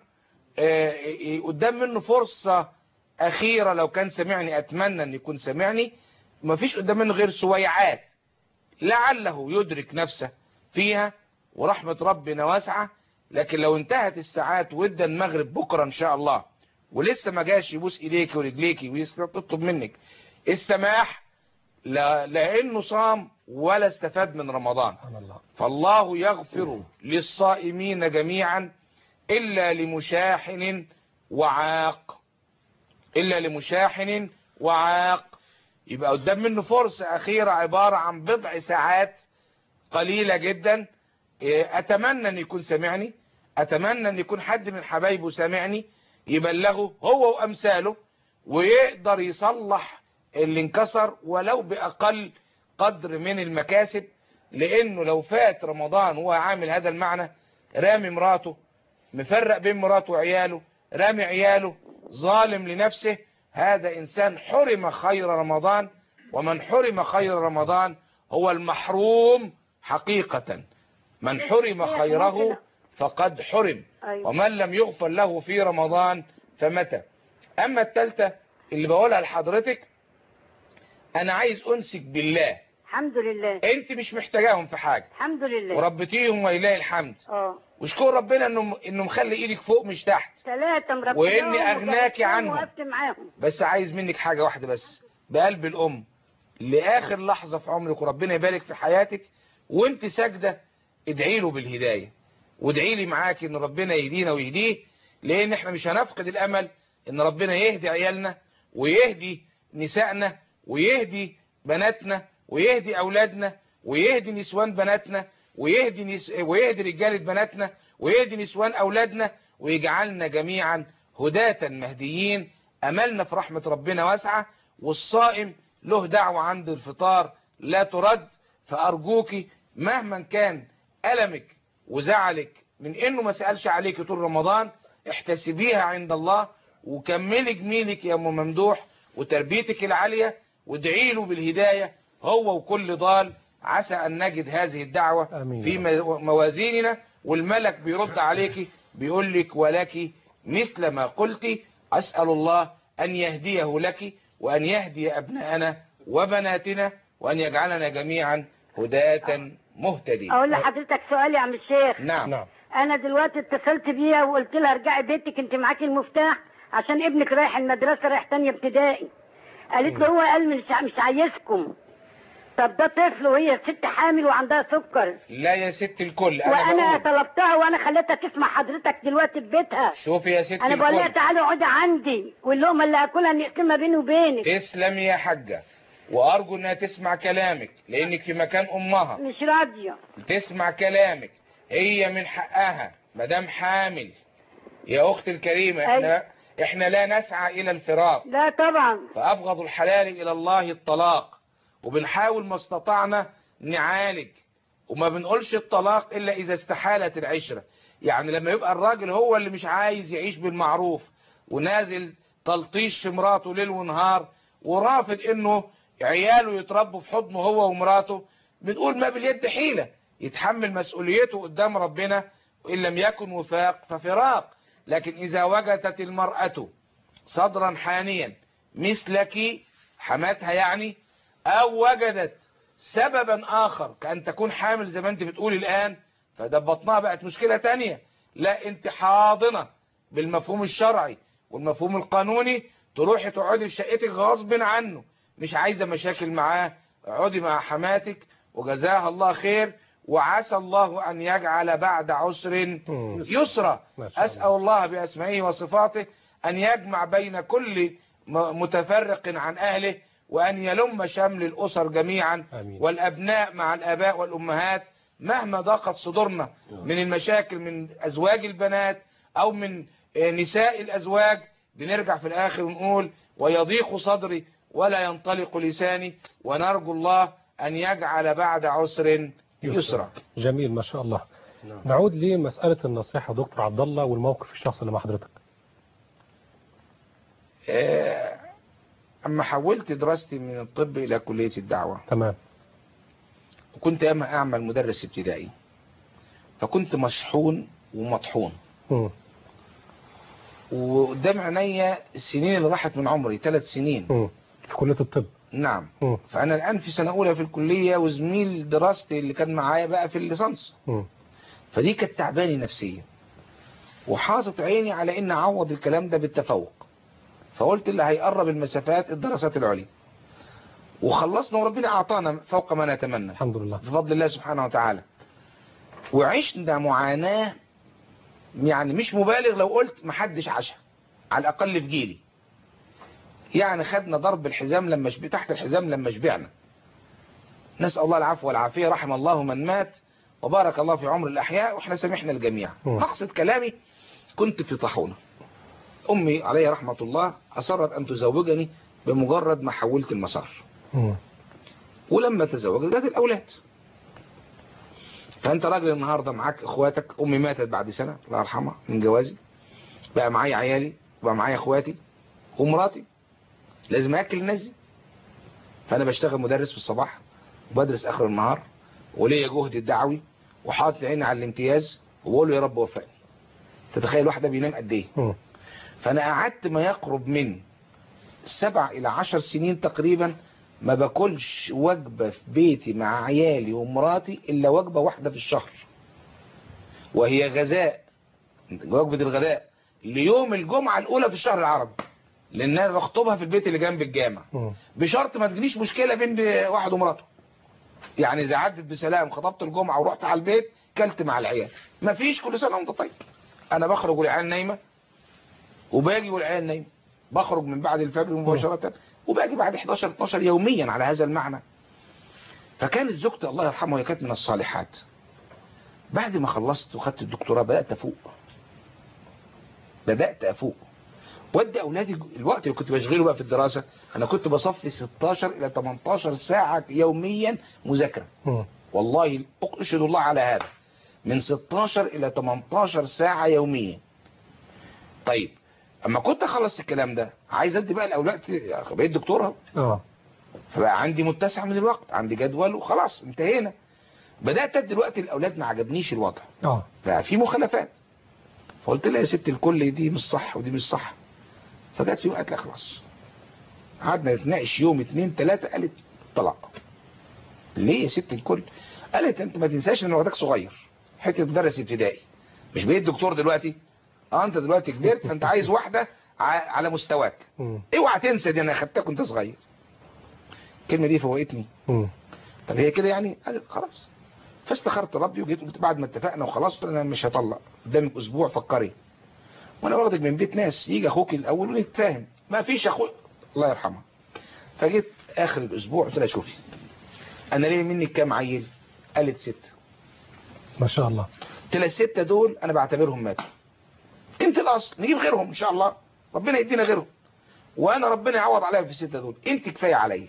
Speaker 4: قدام منه فرصة أخيرة. لو كان سمعني أتمنى أن يكون سمعني، مفيش قدام منه غير سويعات لعله يدرك نفسه فيها، ورحمة ربنا واسعة. لكن لو انتهت الساعات وادى المغرب بكرة إن شاء الله ولسه ما جاش يبوس إيديك ورجليك ويطلب منك السماح، لأنه صام ولا استفاد من رمضان. فالله يغفر للصائمين جميعا إلا لمشاحن وعاق، إلا لمشاحن وعاق. يبقى قدام منه فرصة أخيرة عبارة عن بضع ساعات قليلة جدا. أتمنى أن يكون سمعني، أتمنى أن يكون حد من حبايبه سامعني يبلغه هو وأمثاله، ويقدر يصلح اللي انكسر ولو بأقل قدر من المكاسب. لأنه لو فات رمضان وهو عامل هذا المعنى، رامي مراته، مفرق بين مراته وعياله، رامي عياله، ظالم لنفسه، هذا إنسان حرم خير رمضان. ومن حرم خير رمضان هو المحروم حقيقة. من حرم خيره فقد حرم. ومن لم يغفر له في رمضان فمتى. أما الثالثة اللي بقولها لحضرتك انا عايز انسك بالله.
Speaker 8: الحمد لله.
Speaker 4: انت مش محتاجاهم في حاجه،
Speaker 8: الحمد لله.
Speaker 4: وربيتيهم ولله الحمد. واشكر ربنا انه مخلي ايدك فوق مش تحت،
Speaker 8: 3 مربيهم
Speaker 4: واني اغناكي عنهم.
Speaker 8: وقفت معاهم.
Speaker 4: بس عايز منك حاجه واحده بس بقلب الام، لاخر لحظه في عمرك وربنا يبارك في حياتك وانت ساجده ادعي له بالهدايه، وادعي لي معاكي ان ربنا يهدينا ويهديه، لان احنا مش هنفقد الامل ان ربنا يهدي عيالنا ويهدي نسائنا ويهدي بناتنا ويهدي اولادنا ويهدي نسوان بناتنا ويهدي رجاله بناتنا ويهدي نسوان اولادنا، ويجعلنا جميعا هداة مهديين. املنا في رحمه ربنا واسعه، والصائم له دعوه عند الفطار لا ترد. فارجوكي مهما كان ألمك وزعلك من انه ما سألش عليك طول رمضان، احتسبيها عند الله وكملي جميلك يا ام ممدوح وتربيتك العالية، وادعي له بالهداية هو وكل ضال. عسى ان نجد هذه الدعوة في موازيننا، والملك بيرد عليك بيقول لك ولك مثل ما قلت. اسأل الله ان يهديه لك وان يهدي ابنائنا وبناتنا وان يجعلنا جميعا هداة مهتدين.
Speaker 8: اقول لحضرتك سؤال يا عم الشيخ؟
Speaker 4: نعم.
Speaker 8: انا دلوقتي اتصلت بيها وقلت لها ارجعي بيتك، انت معاكي المفتاح عشان ابنك رايح المدرسه، رايح 2 ابتدائي. قالت له هو قال مش عايزكم. طب ده طفل وهي ست حامل وعندها سكر.
Speaker 4: لا يا ست الكل،
Speaker 8: وانا طلبتها وانا خليتها تسمع حضرتك دلوقتي في بيتها.
Speaker 4: شوفي يا ست الكل،
Speaker 8: انا بقول لها تعالي اقعدي عندي واللقمه اللي هاكلها نقسمها بيني وبينك.
Speaker 4: تسلمي يا حاجه، وارجو انها تسمع كلامك لانك في مكان امها.
Speaker 8: مش راضيه
Speaker 4: تسمع كلامك، هي من حقها مدام حامل. يا اختي الكريمه احنا لا نسعى الى الفراق،
Speaker 8: لا طبعا.
Speaker 4: فابغض الحلال الى الله الطلاق، وبنحاول ما استطعنا نعالج، وما بنقولش الطلاق الا اذا استحالت العشره. يعني لما يبقى الراجل هو اللي مش عايز يعيش بالمعروف ونازل تلطيش في مراته ليل ونهار، ورافض انه عياله يتربوا في حضنه هو ومراته، بنقول ما باليد حيلة، يتحمل مسؤوليته قدام ربنا، وإن لم يكن وفاق ففراق. لكن إذا وجدت المرأة صدرا حانيا مثلك حماتها يعني، أو وجدت سببا آخر كأن تكون حامل زي ما أنت بتقولي الآن، فده بطنها بقت مشكلة تانية. لا، أنت حاضنة بالمفهوم الشرعي والمفهوم القانوني، تروحي تقعدي في شقتك غصب عنه، مش عايزة مشاكل معاه، اقعدي مع حماتك وجزاها الله خير، وعسى الله أن يجعل بعد عسر يسرا. أسأل الله بأسمائه وصفاته أن يجمع بين كل متفرق عن أهله، وأن يلم شمل الأسر جميعا. آمين. والأبناء مع الآباء والأمهات مهما ضاقت صدورنا من المشاكل من أزواج البنات أو من نساء الأزواج، بنرجع في الآخر ونقول ويضيق صدري ولا ينطلق لساني، ونرجو الله أن يجعل بعد عسر يسرا.
Speaker 2: جميل ما شاء الله. نعود لمسألة النصيحة دكتور عبد الله والموقف الشخصي اللي مع حضرتك.
Speaker 4: أما حولت دراستي من الطب إلى كلية الدعوة،
Speaker 2: تمام،
Speaker 4: وكنت أما أعمل مدرس ابتدائي، فكنت مشحون ومطحون، وقدام عينيا السنين اللي راحت من عمري 3 سنين
Speaker 2: في كلية الطب.
Speaker 4: نعم. فأنا الآن في سنة أولى في الكلية، وزميل دراستي اللي كان معايا بقى في الليسانس، فدي كانت تعباني نفسيا، وحاطط عيني على إن أعوض الكلام ده بالتفوق. فقلت اللي هيقرب المسافات الدراسات العليا، وخلصنا وربنا أعطانا فوق ما نتمنى
Speaker 2: الحمد لله
Speaker 4: بفضل الله سبحانه وتعالى. وعشنا معاناة يعني مش مبالغ لو قلت محدش عاشها، على الأقل في جيلي. يعني خدنا ضرب الحزام لما تحت الحزام لما شبعنا. نسأل الله العفو والعافية، رحم الله من مات وبارك الله في عمر الأحياء، وإحنا سمحنا الجميع. أقصد كلامي، كنت في طاحونة. أمي عليها رحمة الله أصرت أن تزوجني بمجرد ما حولت المسار. ولما تزوجت جات الأولاد. فأنت راجل النهاردة معاك إخواتك، أمي ماتت بعد سنة الله يرحمها من جوازي، بقى معايا عيالي وبقى معايا إخواتي ومراتي، لازم أكل الناس دي. فأنا بشتغل مدرس في الصباح وبدرس آخر النهار، وليا جهد الدعوي، وحاطط عيني على الامتياز، وبقول له يا رب وفقني. تتخيل واحد ده بينام قد إيه؟ فأنا قعدت ما يقرب من 7 إلى 10 سنين تقريبا ما باكلش وجبة في بيتي مع عيالي ومراتي إلا وجبة واحدة في الشهر، وهي غذاء، وجبة الغداء ليوم الجمعة الأولى في الشهر العربي، لأن أنا بخطبها في البيت اللي جنب الجامع، بشرط ما تجيش مشكلة بين واحد ومراته. يعني إذا عدت بسلام خطبت الجمعة ورحت على البيت كلت مع العيال، ما فيش، كل سنة وأنت طيب. أنا بخرج والعيال نايمة وباجي والعيال نايمة، بخرج من بعد الفجر مباشرة وباجي بعد 11-12 يوميا على هذا المعنى. فكانت زوجتي الله يرحمها، هي كانت من الصالحات. بعد ما خلصت وخدت الدكتوراه بدأت أفوق ودي أولادي. الوقت اللي كنت بشغله بقى في الدراسة، أنا كنت بصفي 16 إلى 18 ساعة يوميا مذاكرة، والله أشهد الله على هذا، من 16 إلى 18 ساعة يوميا. طيب أما كنت أخلص الكلام ده عايز أدي بقى الأولاد، بقيت دكتورة، فبقى عندي متسع من الوقت، عندي جدول وخلاص انتهينا. بدأت أدي الوقت الأولاد، ما عجبنيش الوضع، بقى في مخالفات. فقلت لها يا ست الكل دي مش صح ودي مش صح. فجت في وقت لا خلاص، قعدنا نتناقش يوم 2-3، قالت طلاق. ليه يا ست الكل؟ قالت انت ما تنساش ان وقتك صغير، حته مدرس ابتدائي، مش بقيت دكتور دلوقتي، انت دلوقتي كبرت، فانت عايز واحده على مستواك، اوعى تنسى دي، انا اخدتك وانت صغير. الكلمه دي فوقتني. طب هي كده يعني؟ قالت خلاص. فاستخرت ربي وجيت قلت بعد ما اتفقنا وخلاص انا مش هطلق، قدامك اسبوع فكري، وانا واخدك من بيت ناس، يجي اخوك الاول ونتفاهم. ما فيش اخوك الله يرحمها. فجيت اخر الاسبوع قلت لها شوفي انا ليه منك كام عيل؟ قالت 6. ما شاء الله. قلت لها 6 دول انا بعتبرهم ماتوا، انت الاصل، نجيب غيرهم ان شاء الله، ربنا يدينا غيرهم، وانا ربنا يعوض عليا في 6 دول، انت كفايه عليا،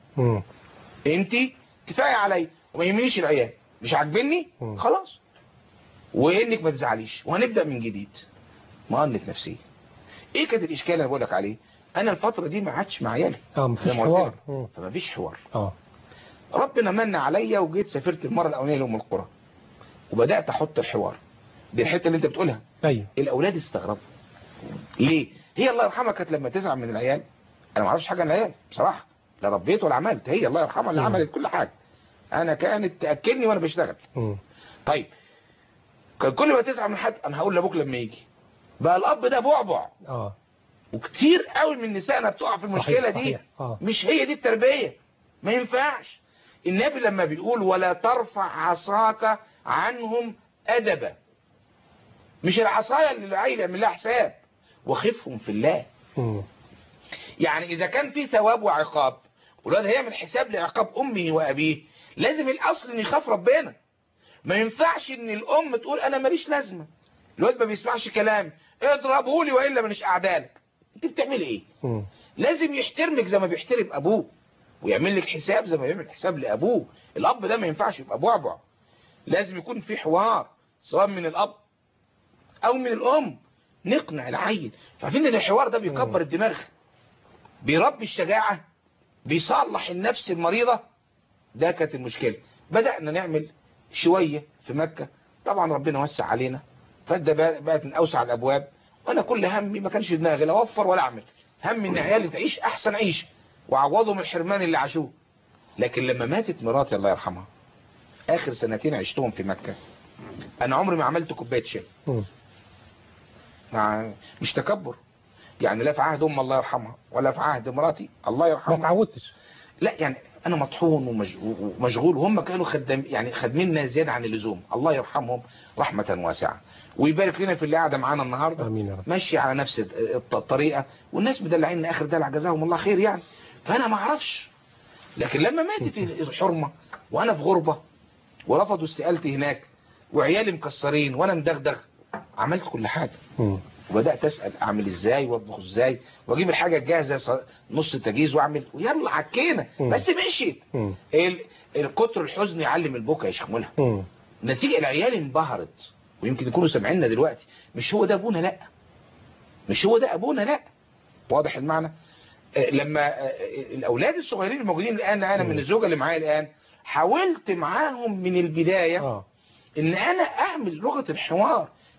Speaker 4: انت كفايه عليا، وما يهمنيش العيال، مش عاجبني خلاص، وانك ما تزعليش وهنبدا من جديد. مؤنث نفسيه. ايه كانت الاشكال اللي بقول لك عليه؟ انا الفتره دي ما عادش مع عيالي،
Speaker 2: مفيش حوار،
Speaker 4: فما فيش حوار. ربنا من عليا وجيت سافرت المره الاولانيه لام القرى، وبدات احط الحوار دي، الحته اللي انت بتقولها. ايوه. الاولاد استغربوا. ليه؟ هي الله يرحمها كانت لما تزعل من العيال، انا ما اعرفش حاجه عن العيال بصراحه، لا ربيت ولا عملت، هي الله يرحمها اللي عملت كل حاجه، انا كانت تاكلني وانا بشتغل. طيب كان كل ما تزعل من حد انا هقول لابوك لما يجي. بقى الاب ده بعبع. وكتير قوي من نسائنا بتقع في المشكله دي. مش هي دي التربيه، ما ينفعش. النبي لما بيقول ولا ترفع عصاك عنهم ادبا، مش العصايه اللي العيل يعمل لها حساب، وخفهم في الله. يعني اذا كان في ثواب وعقاب، والولاد هيعمل حساب لعقاب امه وابيه، لازم الاصل ان يخاف ربنا. ما ينفعش ان الام تقول انا ماليش لازمه، الواد ما بيسمعش كلامي، اضربه لي والا مانيش قعدالك. انت بتعمل ايه؟ لازم يحترمك زي ما بيحترم ابوه، ويعمل لك حساب زي ما بيعمل حساب لابوه. الاب ده ما ينفعش يبقى بعبع، لازم يكون في حوار سواء من الاب او من الام، نقنع العيل. فعارفين ان الحوار ده بيكبر الدماغ، بيربي الشجاعه، بيصلح النفس المريضه. ده كانت المشكله. بدانا نعمل شويه في مكه، طبعا ربنا وسع علينا، فده بقت من اوسع الابواب. وانا كل همي ما كانش في دماغي لا اوفر ولا اعمل، همي ان عيالي تعيش احسن عيشه وعوضهم الحرمان اللي عاشوه. لكن لما ماتت مراتي الله يرحمها، اخر 2 سنين عشتهم في مكه، انا عمري ما عملت كوبايه شاي. مش تكبر يعني، لا في عهد الله يرحمها ولا في عهد مراتي الله يرحمها
Speaker 2: ما تعودتش.
Speaker 4: لا يعني انا مطحون ومشغول، وهم كانوا يعني خادميننا زياده عن اللزوم، الله يرحمهم رحمه واسعه ويبارك لنا في اللي قاعده معانا النهارده.
Speaker 2: امين يا رب.
Speaker 4: ماشي على نفس الطريقه، والناس مدلعين اخر دلع جزاهم الله خير يعني. فانا ما اعرفش. لكن لما ماتت الحرمه وانا في غربه ورفضوا استقالتي هناك وعيالي مكسرين وانا مدغدغ، عملت كل حاجه. وبدات اسال اعمل ازاي واطبخ ازاي واجيب الحاجه الجاهزه نص تجهيز واعمل، ويلا عكينا. بس مشيت. الكتر الحزن يعلم البكا يا شيخ ملهم. نتيجه العيال انبهرت، ويمكن يكونوا سامعيننا دلوقتي، مش هو ده ابونا، لا مش هو ده ابونا، لا. واضح المعنى؟ لما الاولاد الصغيرين الموجودين الان، انا من الزوجه اللي معايا الان حاولت معاهم من البدايه ان انا اعمل لغه الحوار.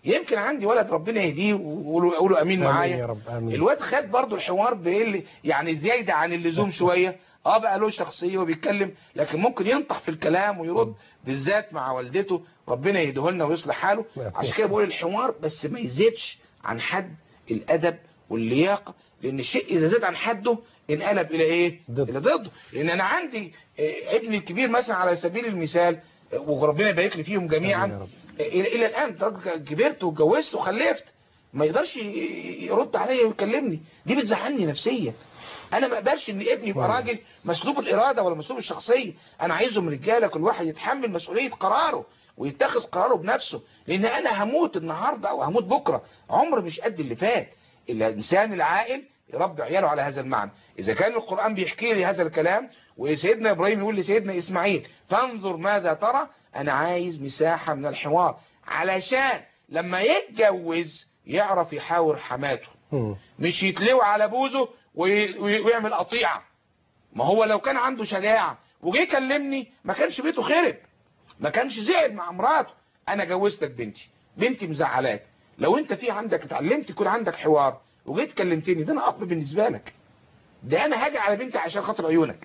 Speaker 4: يمكن عندي ولد ربنا يهديه وقولوا امين معايا
Speaker 2: يا رب امين.
Speaker 4: الواد خد برضو الحوار يعني زياده عن اللزوم شويه، بقى له شخصيه وبيتكلم، لكن ممكن ينطح في الكلام ويرد بالذات مع والدته، ربنا يهديه لنا ويصلح حاله. عشان كده بقول الحوار بس ما يزيدش عن حد الادب واللياقه، لان الشيء اذا زاد عن حده انقلب الى ايه؟ الى ضده. لان انا عندي ابني الكبير مثلا على سبيل المثال، وربنا يبارك لي فيهم جميعا، الى الان كبرت واتجوزت وخلفت، ما يقدرش يرد عليا ويكلمني، دي بتزعلني نفسيا. انا ما اقبلش ان ابني يبقى راجل مسلوب الاراده ولا مسلوب الشخصيه، انا عايزهم رجاله كل واحد يتحمل مسؤوليه قراره ويتخذ قراره بنفسه، لان انا هموت النهارده او هموت بكره، عمر مش قد اللي فات. الانسان العاقل يربي عياله على هذا المعنى. اذا كان القران بيحكي لي هذا الكلام وسيدنا ابراهيم يقول لسيدنا اسماعيل فانظر ماذا ترى، انا عايز مساحه من الحوار علشان لما يتجوز يعرف يحاور حماته، مش يتلوي على بوزه ويعمل قطيعه. ما هو لو كان عنده شجاعه وجي يكلمني ما كانش بيته خرب، ما كانش زعل مع مراته. انا جوزتك بنتي مزعلاك، لو انت في عندك اتعلمت يكون عندك حوار وجيت كلمتني، ده انا اب بالنسبه لك، ده انا هاجي على بنتي عشان خاطر عيونك.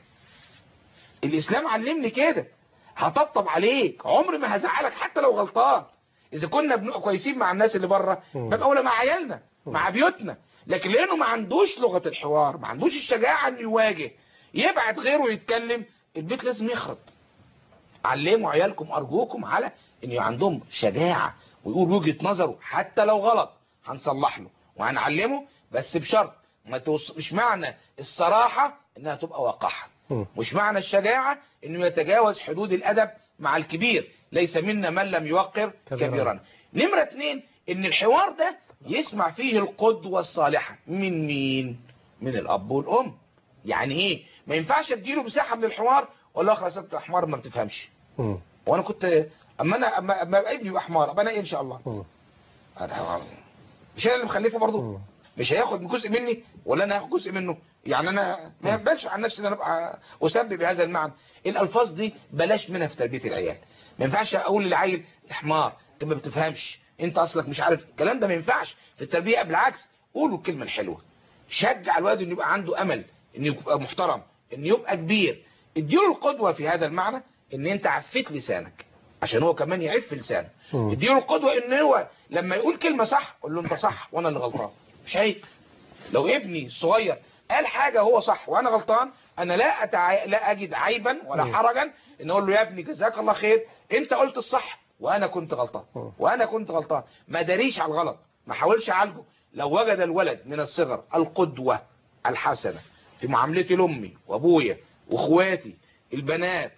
Speaker 4: الاسلام علمني كده، هطبطب عليك، عمري ما هزعلك حتى لو غلطان. اذا كنا كويسين مع الناس اللي بره ببقى اولى مع عيالنا مع بيوتنا، لكن لانه ما عندوش لغه الحوار، ما عندوش الشجاعه انه يواجه، يبعت غيره يتكلم، البيت لازم يخرب. علموا عيالكم ارجوكم على ان عندهم شجاعه ويقول وجهه نظره حتى لو غلط، هنصلح له وهنعلمه، بس بشرط مش معنى الصراحه انها تبقى وقاحه، مش معنى الشجاعه انه يتجاوز حدود الادب مع الكبير، ليس منا من لم يوقر كبيرا. نمره 2 ان الحوار ده يسمع فيه القدوه الصالحه من مين؟ من الاب والام. يعني ايه؟ ما ينفعش اديله مساحه من الحوار ولا خلاص انت حمار ما بتفهمش. وانا كنت اما ابني يبقى حمار ابقى انا ايه ان شاء الله؟ مش انا اللي مخلفه برضه؟ مش هياخد جزء مني ولا انا هاخد جزء منه؟ يعني انا ما يقبلش عن نفسي ان انا ابقى اسبب بهذا المعنى. الالفاظ دي بلاش منها في تربيه العيال. ما ينفعش اقول للعيل حمار انت ما بتفهمش، انت اصلك مش عارف، الكلام ده ما ينفعش في التربيه. بالعكس قولوا الكلمه الحلوه، شجع الواد انه يبقى عنده امل، انه يبقى محترم، انه يبقى كبير. اديله القدوه في هذا المعنى ان انت عفيت لسانك عشان هو كمان يعف لسانه. اديله القدوه ان هو لما يقول كلمه صح قول له انت صح وانا اللي غلطان، مش عيب. لو ابني الصغير قال حاجه هو صح وانا غلطان، انا لا اجد عيبا ولا حرجا ان اقول له يا ابني جزاك الله خير انت قلت الصح وانا كنت غلطان، ما داريش على الغلط، ما حاولش اعالجه. لو وجد الولد من الصغر القدوه الحسنه في معاملتي لامي وابويا واخواتي البنات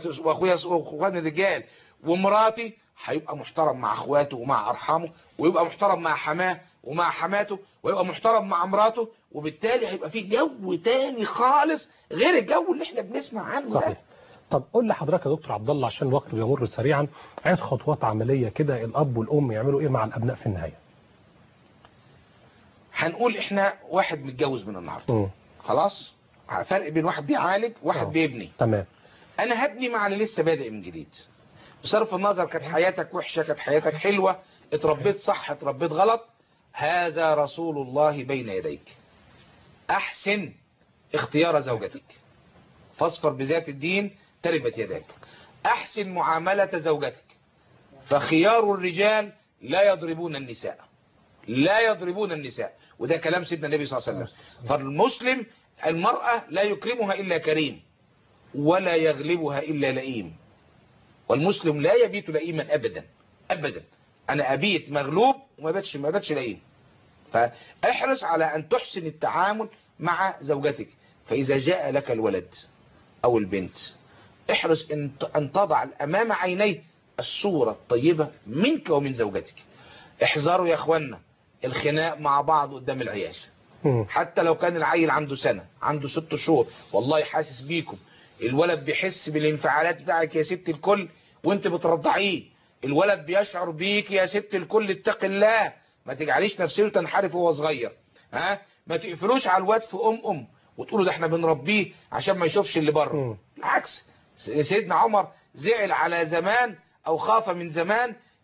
Speaker 4: واخواتي الرجال ومراتي، هيبقى محترم مع اخواته ومع ارحامه، ويبقى محترم مع حماه ومع حماته، ويبقى محترم مع مراته، وبالتالي هيبقى في جو تاني خالص غير الجو اللي احنا بنسمع عنه. صحيح.
Speaker 2: طب قول لحضرتك يا دكتور عبد الله عشان الوقت بيمر سريعا، عايز خطوات عمليه كده الاب والام يعملوا ايه مع الابناء في النهايه؟
Speaker 4: هنقول احنا واحد متجوز من النهارده خلاص، فرق بين واحد بيعالج وواحد بيبني.
Speaker 2: تمام.
Speaker 4: انا هبني مع اللي لسه بادئ من جديد، بصرف النظر كانت حياتك وحشه كانت حياتك حلوه، اتربيت صح اتربيت غلط، هذا رسول الله بين يديك. احسن اختيار زوجتك، فاصفر بذات الدين تربت يداك. احسن معامله زوجتك، فخيار الرجال لا يضربون النساء، وده كلام سيدنا النبي صلى الله عليه وسلم. فالمسلم المرأة لا يكرمها إلا كريم ولا يغلبها إلا لئيم، والمسلم لا يبيت لئيما أبدا أبدا. أنا أبيت مغلوب وما باتش لئيم. فاحرص على أن تحسن التعامل مع زوجتك. فإذا جاء لك الولد أو البنت احرص أن تضع أمام عينيه الصورة الطيبة منك ومن زوجتك. احذروا يا أخوانا الخناق مع بعض قدام العيال، حتى لو كان العيل عنده سنة عنده 6 شهور، والله حاسس بيكم. الولد بيحس بالانفعالات بتاعك يا ست الكل وانت بترضعيه، الولد بيشعر بيك يا ست الكل، اتق الله، ما تجعليش نفسيته تنحرف وهو صغير. ما تقفلوش على الواد في وتقولوا ده احنا بنربيه عشان ما يشوفش اللي بره. بالعكس، سيدنا عمر زعل على زمان او خاف من زمان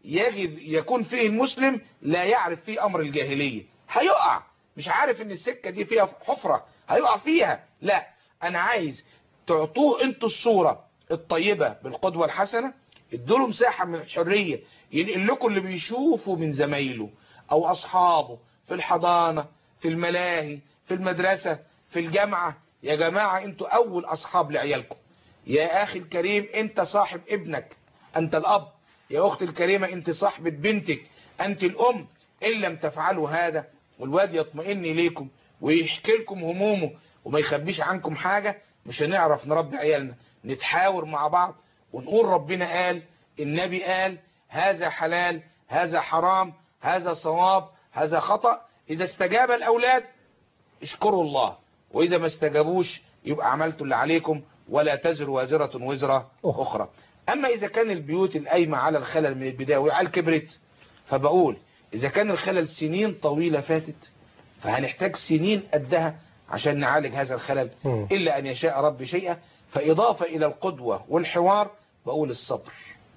Speaker 4: يجب يكون فيه المسلم لا يعرف فيه أمر الجاهلية، هيقع مش عارف ان السكة دي فيها حفرة هيقع فيها. لا، انا عايز تعطوه انتوا الصورة الطيبة بالقدوة الحسنة، ادوله مساحة من الحرية ينقل لكم اللي بيشوفه من زمايله او اصحابه في الحضانة، في الملاهي، في المدرسة، في الجامعة. يا جماعة انتوا اول اصحاب لعيالكم. يا اخي الكريم انت صاحب ابنك، انت الاب. يا اختي الكريمة انت صاحبة بنتك، انت الام. ان لم تفعلوا هذا والواد يطمئن اليكم ويحكي لكم همومه وما يخبيش عنكم حاجة، مش هنعرف نربي عيالنا. نتحاور مع بعض ونقول ربنا قال، النبي قال، هذا حلال، هذا حرام، هذا صواب، هذا خطأ. اذا استجاب الاولاد اشكروا الله، واذا ما استجابوش يبقى عملتوا اللي عليكم، ولا تزر وازرة وزر اخرى. اما اذا كان البيوت القايمة على الخلل من البداية والعيال كبرت، فبقول اذا كان الخلل سنين طويلة فاتت، فهنحتاج سنين قدها عشان نعالج هذا الخلل، الا ان يشاء ربي شيئا. فاضافة الى القدوة والحوار بقول الصبر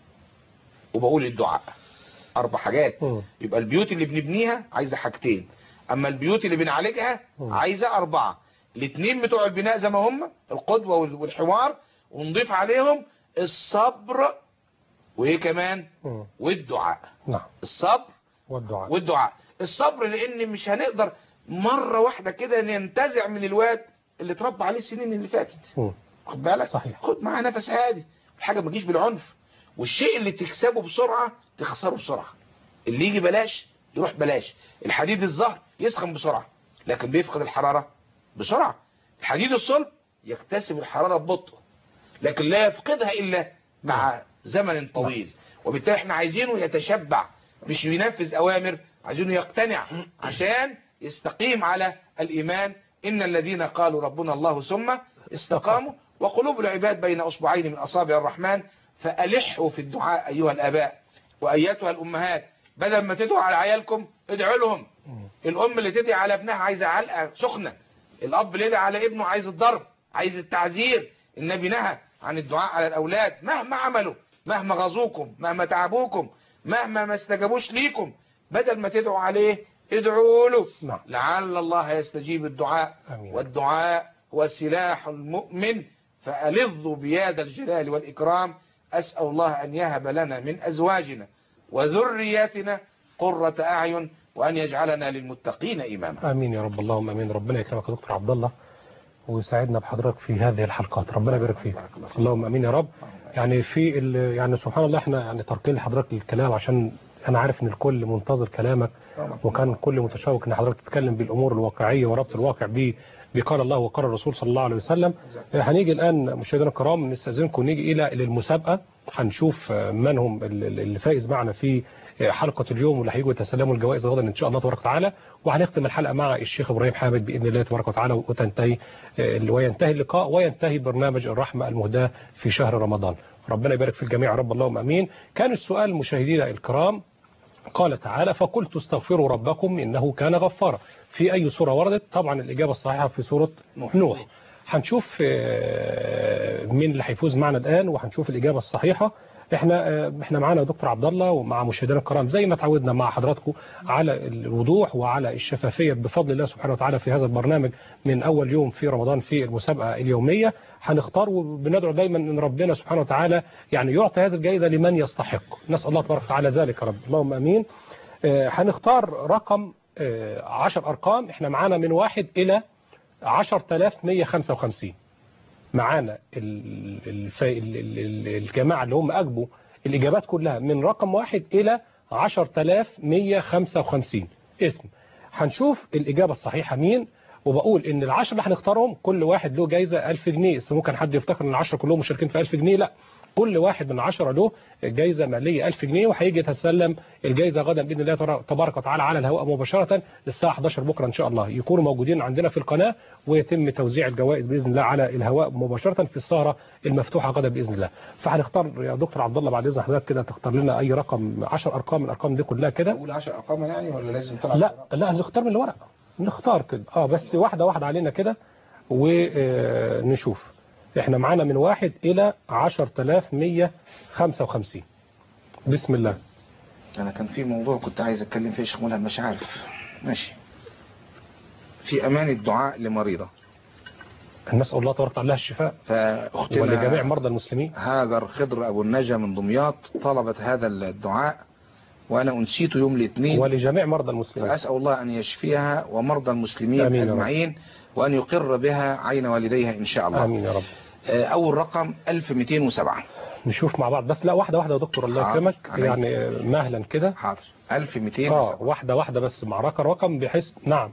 Speaker 4: وبقول الدعاء، 4 حاجات. يبقى البيوت اللي بنبنيها عايزة حاجتين، اما البيوت اللي بنعالجها عايزة 4. الاثنين بتوع البناء زي ما هم، القدوة والحوار، ونضيف عليهم الصبر وايه كمان والدعاء.
Speaker 2: نعم،
Speaker 4: الصبر
Speaker 2: والدعاء.
Speaker 4: الصبر لان مش هنقدر مرة واحدة كده ننتزع من الواد اللي اتربى عليه السنين اللي فاتت. خد بالك،
Speaker 2: صحيح.
Speaker 4: خد معاه نفس هادي، الحاجة ما تجيش بالعنف، والشيء اللي تكسبه بسرعة تخسره بسرعة. اللي يجي بلاش يروح بلاش. الحديد الزهر يسخن بسرعة لكن بيفقد الحرارة بسرعة. الحديد الصلب يكتسب الحرارة ببطء لكن لا يفقدها إلا مع زمن طويل. وبالتالي احنا عايزينه يتشبع مش ينفذ أوامر، عايزينه يقتنع عشان يستقيم على الإيمان. إن الذين قالوا ربنا الله ثم استقاموا وقلوب العباد بين أصبعين من أصابع الرحمن فألحوا في الدعاء أيها الآباء وأيتها الأمهات. بدل ما تدعوا على عيالكم ادعوا لهم. الأم اللي تدعي على ابنها عايزة علقة سخنة، الأب اللي يدعي على ابنه عايز الضرب، عايز التعزير. النبي نهى عن الدعاء على الأولاد مهما عملوا، مهما غزوكم، مهما تعبوكم، مهما ما استجابوش ليكم. بدل ما تدعوا عليه ادعوا له. لعل الله يستجيب الدعاء. والدعاء هو سلاح المؤمن. فألظوا بياد الجلال والإكرام. أسأل الله أن يهب لنا من أزواجنا وذرياتنا قرة أعين وأن يجعلنا للمتقين إماما.
Speaker 2: آمين يا رب، اللهم آمين. ربنا يكرمك يا دكتور عبد الله ويساعدنا بحضرتك في هذه الحلقات، ربنا يبارك فيك. اللهم آمين يا رب. يعني يعني سبحان الله احنا يعني تركين لحضرتك الكلام عشان انا عارف ان الكل منتظر كلامك وكان كل متشوق ان حضرتك تتكلم بالامور الواقعيه وربط الواقع بقال الله وقال الرسول صلى الله عليه وسلم. هنيجي الان مشاهدينا الكرام نستاذنكم نيجي الى المسابقه، هنشوف من هم اللي فائز معنا في حلقه اليوم واللي هيجوا يتسلموا الجوائز غدا ان شاء الله تبارك وتعالى. وهنختم الحلقه مع الشيخ ابراهيم حامد باذن الله تبارك وتعالى وينتهي اللقاء وينتهي برنامج الرحمه المهداه في شهر رمضان. ربنا يبارك في الجميع يا رب، اللهم امين. كان السؤال مشاهدينا الكرام قال تعالى فقلت استغفروا ربكم إنه كان غفارا. في أي سورة وردت؟ طبعا الإجابة الصحيحة في سورة نوح. هنشوف مين اللي هيفوز معنا الآن وهنشوف الإجابة الصحيحة. احنا معانا دكتور عبد الله ومع مشاهدينا الكرام زي ما تعودنا مع حضراتكم على الوضوح وعلى الشفافية بفضل الله سبحانه وتعالى في هذا البرنامج من أول يوم في رمضان في المسابقة اليومية. هنختار وبندعو دايما ان ربنا سبحانه وتعالى يعني يعطي هذه الجائزة لمن يستحق. نسأل الله تبارك وتعالى ذلك يا رب، اللهم امين. هنختار رقم 10 أرقام. احنا معانا من 1 إلى 10155. معانا الجماعة اللي هم أجبوا الإجابات كلها من رقم 1 إلى 10155 اسم. هنشوف الإجابة الصحيحة مين، وبقول إن ال10 اللي هنختارهم كل واحد له جايزة 1000 جنيه. بس ممكن حد يفتكر إن ال10 كلهم مشاركين في 1000 جنيه، لا، كل واحد من 10 له جايزة مالية 1000 جنيه وهيجي يتسلم الجايزة غدا بإذن الله تبارك وتعالى على الهواء مباشرة الساعة 11 بكرة إن شاء الله. يكونوا موجودين عندنا في القناة ويتم توزيع الجوائز بإذن الله على الهواء مباشرة في السهرة المفتوحة غدا بإذن الله. فهنختار يا دكتور عبد الله بعد إذن حضرتك كده تختار لنا أي رقم 10 أرقام من الأرقام دي كلها كده.
Speaker 4: أقول 10 أرقام يعني ولا لازم طلع؟
Speaker 2: لا نختار من الورق، نختار كده بس واحدة واحدة علينا كده ونشوف. احنا معانا من 1 إلى 10155. بسم الله.
Speaker 4: انا كان في موضوع كنت عايز اتكلم فيه يا شيخ ملهم، مش عارف. ماشي. في امان الدعاء لمريضة.
Speaker 2: نسأل الله تبارك وتعالى الشفاء
Speaker 4: فاختنا
Speaker 2: ولجميع مرضى المسلمين.
Speaker 4: هاجر خضر ابو النجا من دمياط طلبت هذا الدعاء، وانا انسيته يوم الاثنين،
Speaker 2: ولجميع مرضى المسلمين.
Speaker 4: فاسال الله ان يشفيها ومرضى المسلمين اجمعين، وان يقر بها عين والديها ان شاء الله.
Speaker 2: امين يا رب.
Speaker 4: اول رقم 1207.
Speaker 2: نشوف مع بعض بس. لا واحدة واحدة يا دكتور، الله يكرمك، يعني مهلا كده.
Speaker 4: حاضر. 1207.
Speaker 2: واحدة واحدة بس مع رقم بحيث. نعم.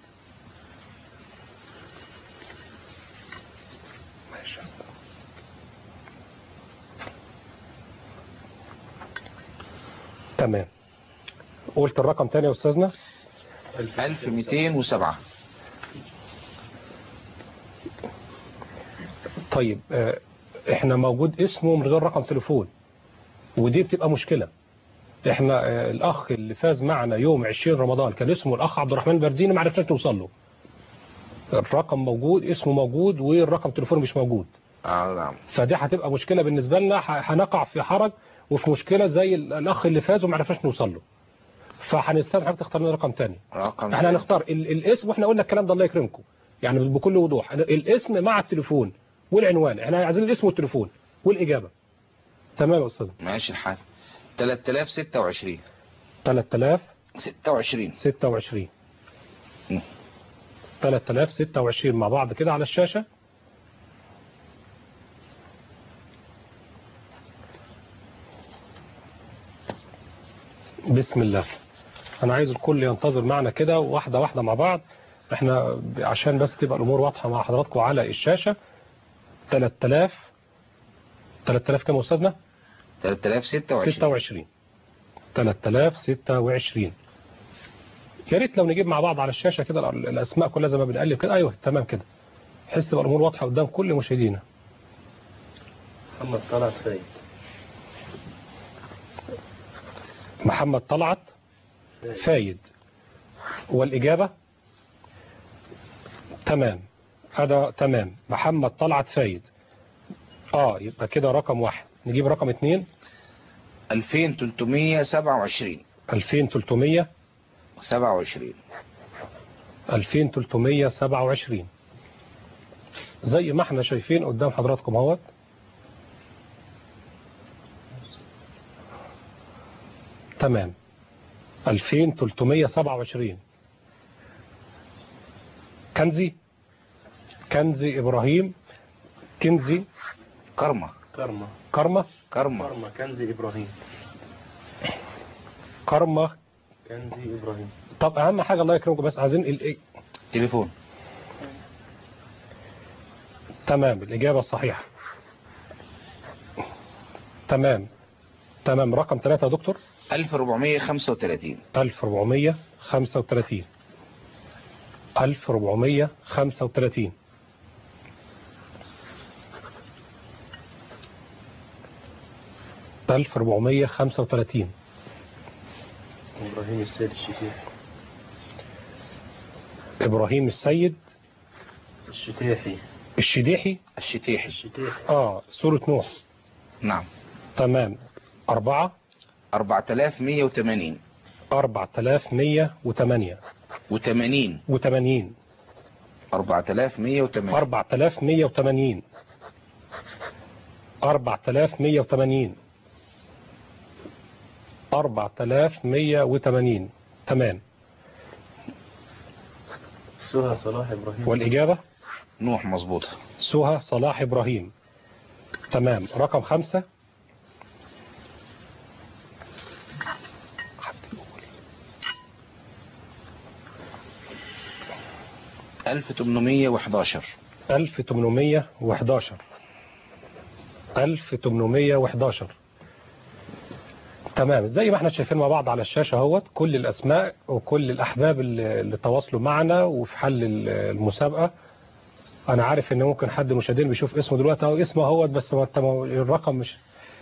Speaker 2: تمام. قلت الرقم تاني يا أستاذنا.
Speaker 4: 1207.
Speaker 2: طيب احنا موجود اسمه من غير رقم تليفون، ودي بتبقى مشكلة. احنا الاخ اللي فاز معنا يوم 20 رمضان كان اسمه الاخ عبد الرحمن البرديني، ما عرفناش نوصل له. الرقم موجود، اسمه موجود، والرقم تليفونه مش موجود.
Speaker 4: نعم.
Speaker 2: فدي هتبقى مشكلة بالنسبة لنا، هنقع في حرج وفي مشكلة زي الاخ اللي فاز وما عرفناش نوصل له. فهنستنى حضرتك تختار لنا رقم تاني. احنا هنختار الاسم، واحنا قلنا الكلام ده الله يكرمكم يعني بكل وضوح، الاسم مع التليفون والعنوان. احنا عايزين الاسم والتليفون والاجابة. تمام يا استاذ.
Speaker 4: ماشي الحال. 3026.
Speaker 2: 3026 3026 مع بعض كده على الشاشة. بسم الله. انا عايز الكل ينتظر معنا كده واحدة واحدة مع بعض، احنا عشان بس تبقى الامور واضحة مع حضراتكم على الشاشة. 3000 كم يا استاذنا؟
Speaker 4: 3026.
Speaker 2: 3026. يا ريت لو نجيب مع بعض على الشاشة كده الاسماء كلها زي ما بنقلب كده. ايوه تمام كده، حس تبقى الامور واضحة قدام كل مشاهدينا.
Speaker 9: محمد طلعت فايد.
Speaker 2: محمد طلعت فايد. والإجابة تمام. هذا تمام. محمد طلعت فايد. يبقى كده رقم واحد. نجيب رقم 2.
Speaker 4: 2327.
Speaker 2: 2327 زي ما احنا شايفين قدام حضراتكم اهوت. تمام. 2327. كنزي إبراهيم. كنزي
Speaker 4: كرمة.
Speaker 9: كنزي إبراهيم. كنزي إبراهيم.
Speaker 2: طب أهم حاجة الله يكرمكم بس عايزين
Speaker 4: تليفون.
Speaker 2: تمام. الإجابة الصحيحة. تمام. رقم 3 يا دكتور.
Speaker 4: 1435.
Speaker 2: 1435. 1435.
Speaker 9: إبراهيم السيد الشتيحي.
Speaker 2: إبراهيم السيد
Speaker 9: الشتيحي.
Speaker 2: سورة نوح.
Speaker 4: نعم.
Speaker 2: تمام.
Speaker 4: 4180.
Speaker 2: 4108.
Speaker 4: 80.
Speaker 2: 4081.
Speaker 4: 4180.
Speaker 2: 4180. 4180. تمام.
Speaker 9: سهى صلاح إبراهيم.
Speaker 2: والإجابة
Speaker 4: نوح. مظبوط.
Speaker 2: سهى صلاح إبراهيم. تمام. رقم 5.
Speaker 4: 1811.
Speaker 2: 1811. تمام. زي ما احنا شايفين مع بعض على الشاشة اهوت كل الأسماء وكل الأحباب اللي تواصلوا معنا وفي حل المسابقة. أنا عارف إن ممكن حد مشاهدين بيشوف اسمه دلوقتي أو اسمه اهوت بس الرقم مش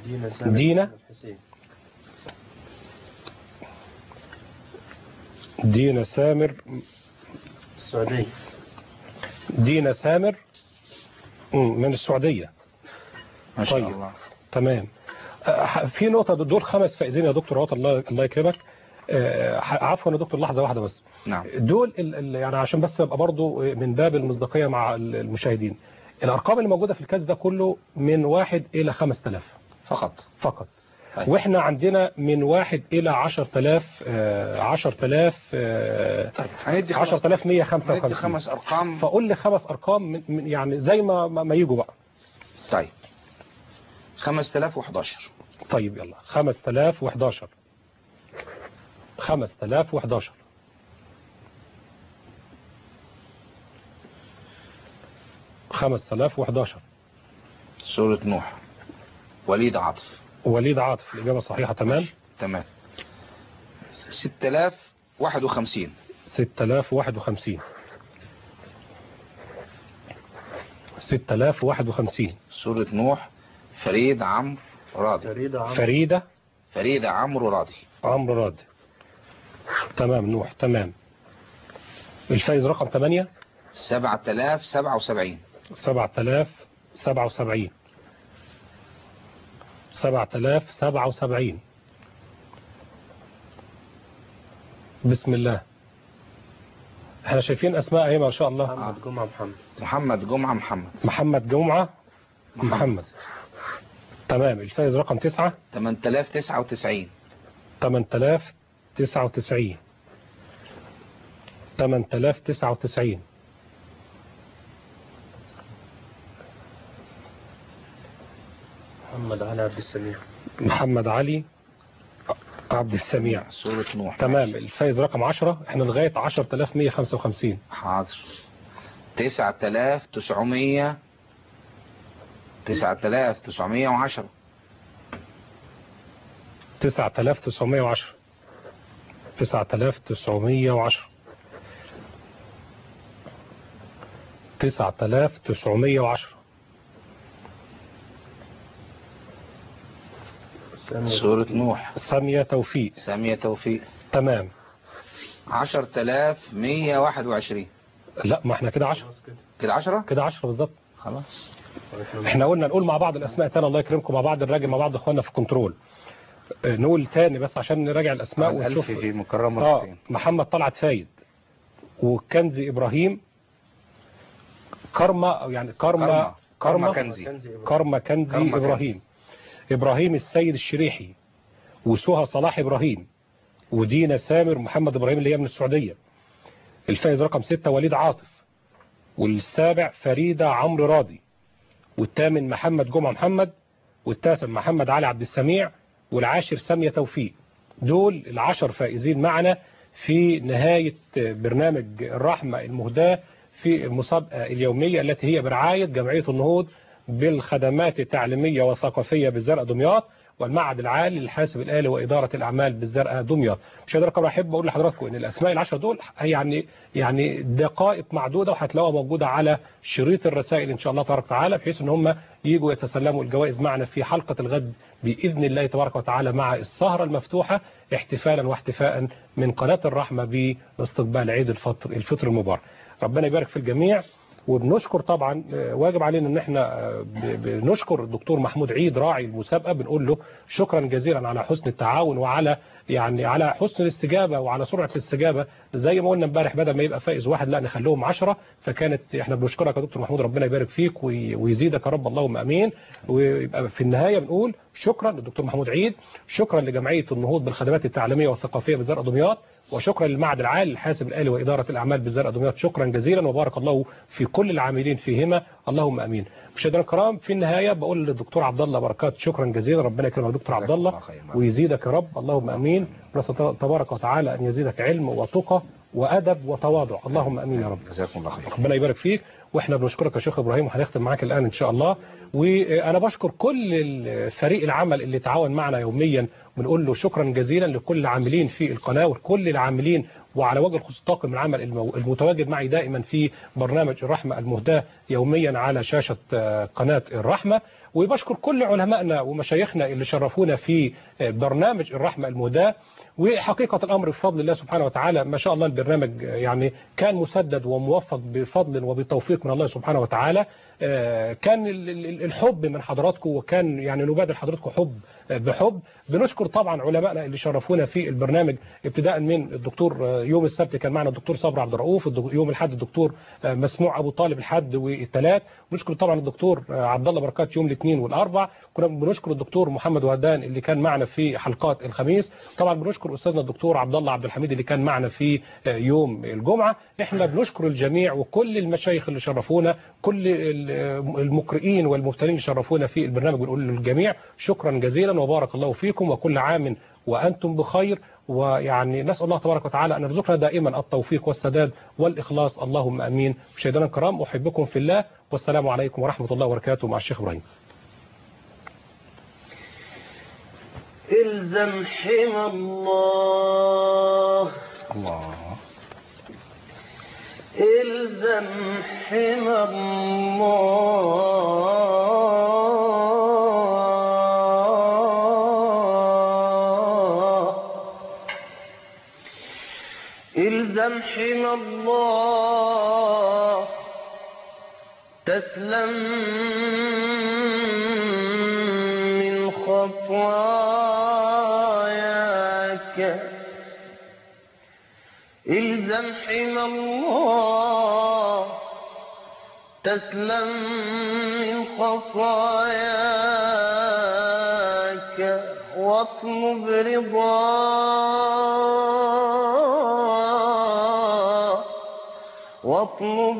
Speaker 2: دينا سامر
Speaker 9: السعودية.
Speaker 2: دينا سامر من السعودية.
Speaker 4: ما شاء الله.
Speaker 2: تمام. في نقطة، دول 5 فائزين يا دكتور عوض، الله يكرمك. عفوا يا دكتور، لحظة واحدة بس.
Speaker 4: نعم.
Speaker 2: دول يعني عشان بس ابقى برضو من باب المصداقية مع المشاهدين، الأرقام اللي موجودة في الكاس ده كله من 1 إلى 5000
Speaker 4: فقط.
Speaker 2: طيب. واحنا عندنا من 1 إلى 10000
Speaker 4: طيب هندي
Speaker 2: 10155.
Speaker 4: هندي 5 أرقام.
Speaker 2: فقول لي 5 أرقام من يعني زي ما يجوا بقى.
Speaker 4: طيب 5011.
Speaker 2: طيب يلا 5011 5011 5011.
Speaker 4: سورة نوح. وليد عاطف.
Speaker 2: وليد عاطف، الإجابة صحيحة. تمام.
Speaker 4: 6051.
Speaker 2: 6051. 6051.
Speaker 4: سورة نوح. فريد عمرو راضي. فريدة عمرو راضي.
Speaker 2: تمام. نوح. تمام. الفائز رقم 8.
Speaker 4: 7077.
Speaker 2: 7077. 7077. بسم الله. احنا شايفين اسماء ايه ما شاء الله.
Speaker 9: محمد جمعة
Speaker 2: محمد. تمام. الفائز رقم 9.
Speaker 4: 8099.
Speaker 2: 8099. 8099.
Speaker 9: محمد علي عبد السميع.
Speaker 2: محمد علي عبد السميع.
Speaker 4: سورة نوح.
Speaker 2: تمام. الفائز رقم 10. احنا لغاية 10155.
Speaker 4: حاضر. 9900. 9910.
Speaker 2: 9910. 9910. 9910.
Speaker 4: سورة نوح.
Speaker 2: سامية توفيق. تمام.
Speaker 4: 10121.
Speaker 2: لا، ما احنا كده 10.
Speaker 4: كده 10
Speaker 2: بالظبط.
Speaker 4: خلاص.
Speaker 2: احنا قلنا نقول مع بعض الاسماء تاني، الله يكرمكم، مع بعض نراجع مع بعض اخواننا في كنترول. نقول تاني بس عشان نراجع الاسماء
Speaker 4: ونشوف. في مكرمة.
Speaker 2: محمد طلعت فايد، وكنزي ابراهيم، كنزي ابراهيم السيد الشريحي، وسهى صلاح ابراهيم، ودينا سامر محمد ابراهيم اللي هي من السعودية. الفائز رقم 6 وليد عاطف، والسابع فريدة عمرو راضي، والثامن محمد جمعة محمد، والتاسع محمد علي عبد السميع، والعاشر سامية توفيق. دول ال10 فائزين معنا في نهاية برنامج الرحمة المهداة في المسابقة اليومية التي هي برعاية جمعية النهوض بالخدمات التعليمية والثقافية بالزرقاء دمياط، والمعهد العالي للحاسب الآلي وإدارة الأعمال بالزرقاء دمياط. مش هقدر أحب أقول لحضراتكم إن الأسماء ال10 دول يعني دقائق معدودة، وهتلاقوها موجودة على شريط الرسائل إن شاء الله تبارك وتعالى، بحيث إن هم يجوا يتسلموا الجوائز معنا في حلقة الغد بإذن الله تبارك وتعالى مع السهرة المفتوحة احتفالا واحتفاء من قناة الرحمة باستقبال عيد الفطر المبارك. ربنا يبارك في الجميع. وبنشكر طبعا، واجب علينا ان احنا بنشكر الدكتور محمود عيد راعي المسابقة، بنقول له شكرا جزيلا على حسن التعاون وعلى على حسن الاستجابة وعلى سرعة الاستجابة. زي ما قلنا امبارح بدل ما يبقى فائز واحد لا نخليهم 10، فكانت احنا بنشكرك يا دكتور محمود، ربنا يبارك فيك ويزيدك يا رب، اللهم امين. ويبقى في النهاية بنقول شكرا للدكتور محمود عيد، شكرا لجمعية النهوض بالخدمات التعليمية والثقافية بالزرقاء دمياط، وشكرا للمعهد العالي للحاسب الآلي وإدارة الأعمال بالزرقاء دمياط. شكرا جزيلا وبارك الله في كل العاملين فيهما، اللهم امين. مشاهدينا الكرام، في النهاية بقول للدكتور عبد الله بركات شكرا جزيلا، ربنا يكرمك يا دكتور عبد الله ويزيدك يا رب، اللهم امين. نسأل تبارك وتعالى ان يزيدك علم وتقى وادب وتواضع، اللهم امين يا رب.
Speaker 4: جزاكم الله خير.
Speaker 2: ربنا يبارك فيك. واحنا بنشكرك يا شيخ ابراهيم، وهنختم معاك الان ان شاء الله. وانا بشكر كل فريق العمل اللي تعاون معنا يوميا، بنقول له شكرا جزيلا لكل العاملين في القناة وكل العاملين، وعلى وجه الخصوص طاقم العمل المتواجد معي دائما في برنامج الرحمة المهداة يوميا على شاشة قناة الرحمة. وبشكر كل علمائنا ومشايخنا اللي شرفونا في برنامج الرحمة المهداة. وحقيقة الأمر بفضل الله سبحانه وتعالى ما شاء الله البرنامج يعني كان مسدد وموفق بفضل وبتوفيق من الله سبحانه وتعالى. كان الحب من حضراتكم، وكان يعني نبادل حضراتكم حب بحب. بنشكر طبعا علمائنا اللي شرفونا في البرنامج، ابتداء من الدكتور يوم السبت كان معنا الدكتور صبري عبد الرؤوف، يوم الاحد الدكتور مسموع ابو طالب الحد والثلاث، ونشكر طبعا الدكتور عبد الله بركات يوم الاثنين والاربع. كنا بنشكر الدكتور محمد وهدان اللي كان معنا في حلقات الخميس. طبعا بنشكر استاذنا الدكتور عبد الله عبد الحميد اللي كان معنا في يوم الجمعه. احنا بنشكر الجميع وكل المشايخ اللي شرفونا، كل المقرئين والمبتلين اللي شرفونا في البرنامج، بنقول للجميع شكرا جزيلا وبارك الله فيكم، وكل عام وأنتم بخير. ويعني نسأل الله تبارك وتعالى أن يرزقنا دائما التوفيق والسداد والإخلاص، اللهم أمين. مشاهدينا الكرام أحبكم في الله، والسلام عليكم ورحمة الله وبركاته. مع الشيخ إبراهيم.
Speaker 5: الزم حمى الله، الزم حمى الله، الزم حمى الله تسلم من خطاياك، الزم حمى الله تسلم من خطاياك، واطلب رضاه، واطلب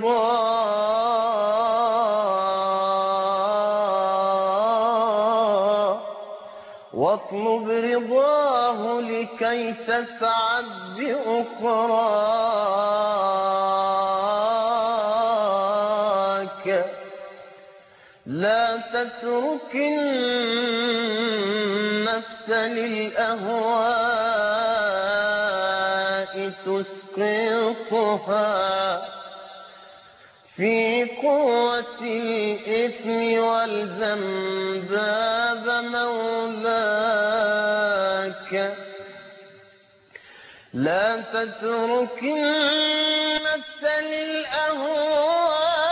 Speaker 5: رضاه، واطلب رضاه لكي تسعد بأخراك. لا تترك النفس للأهواء تسقطها في قوة الإثم، والزم باب مولاك. لا تترك النفس للأهواء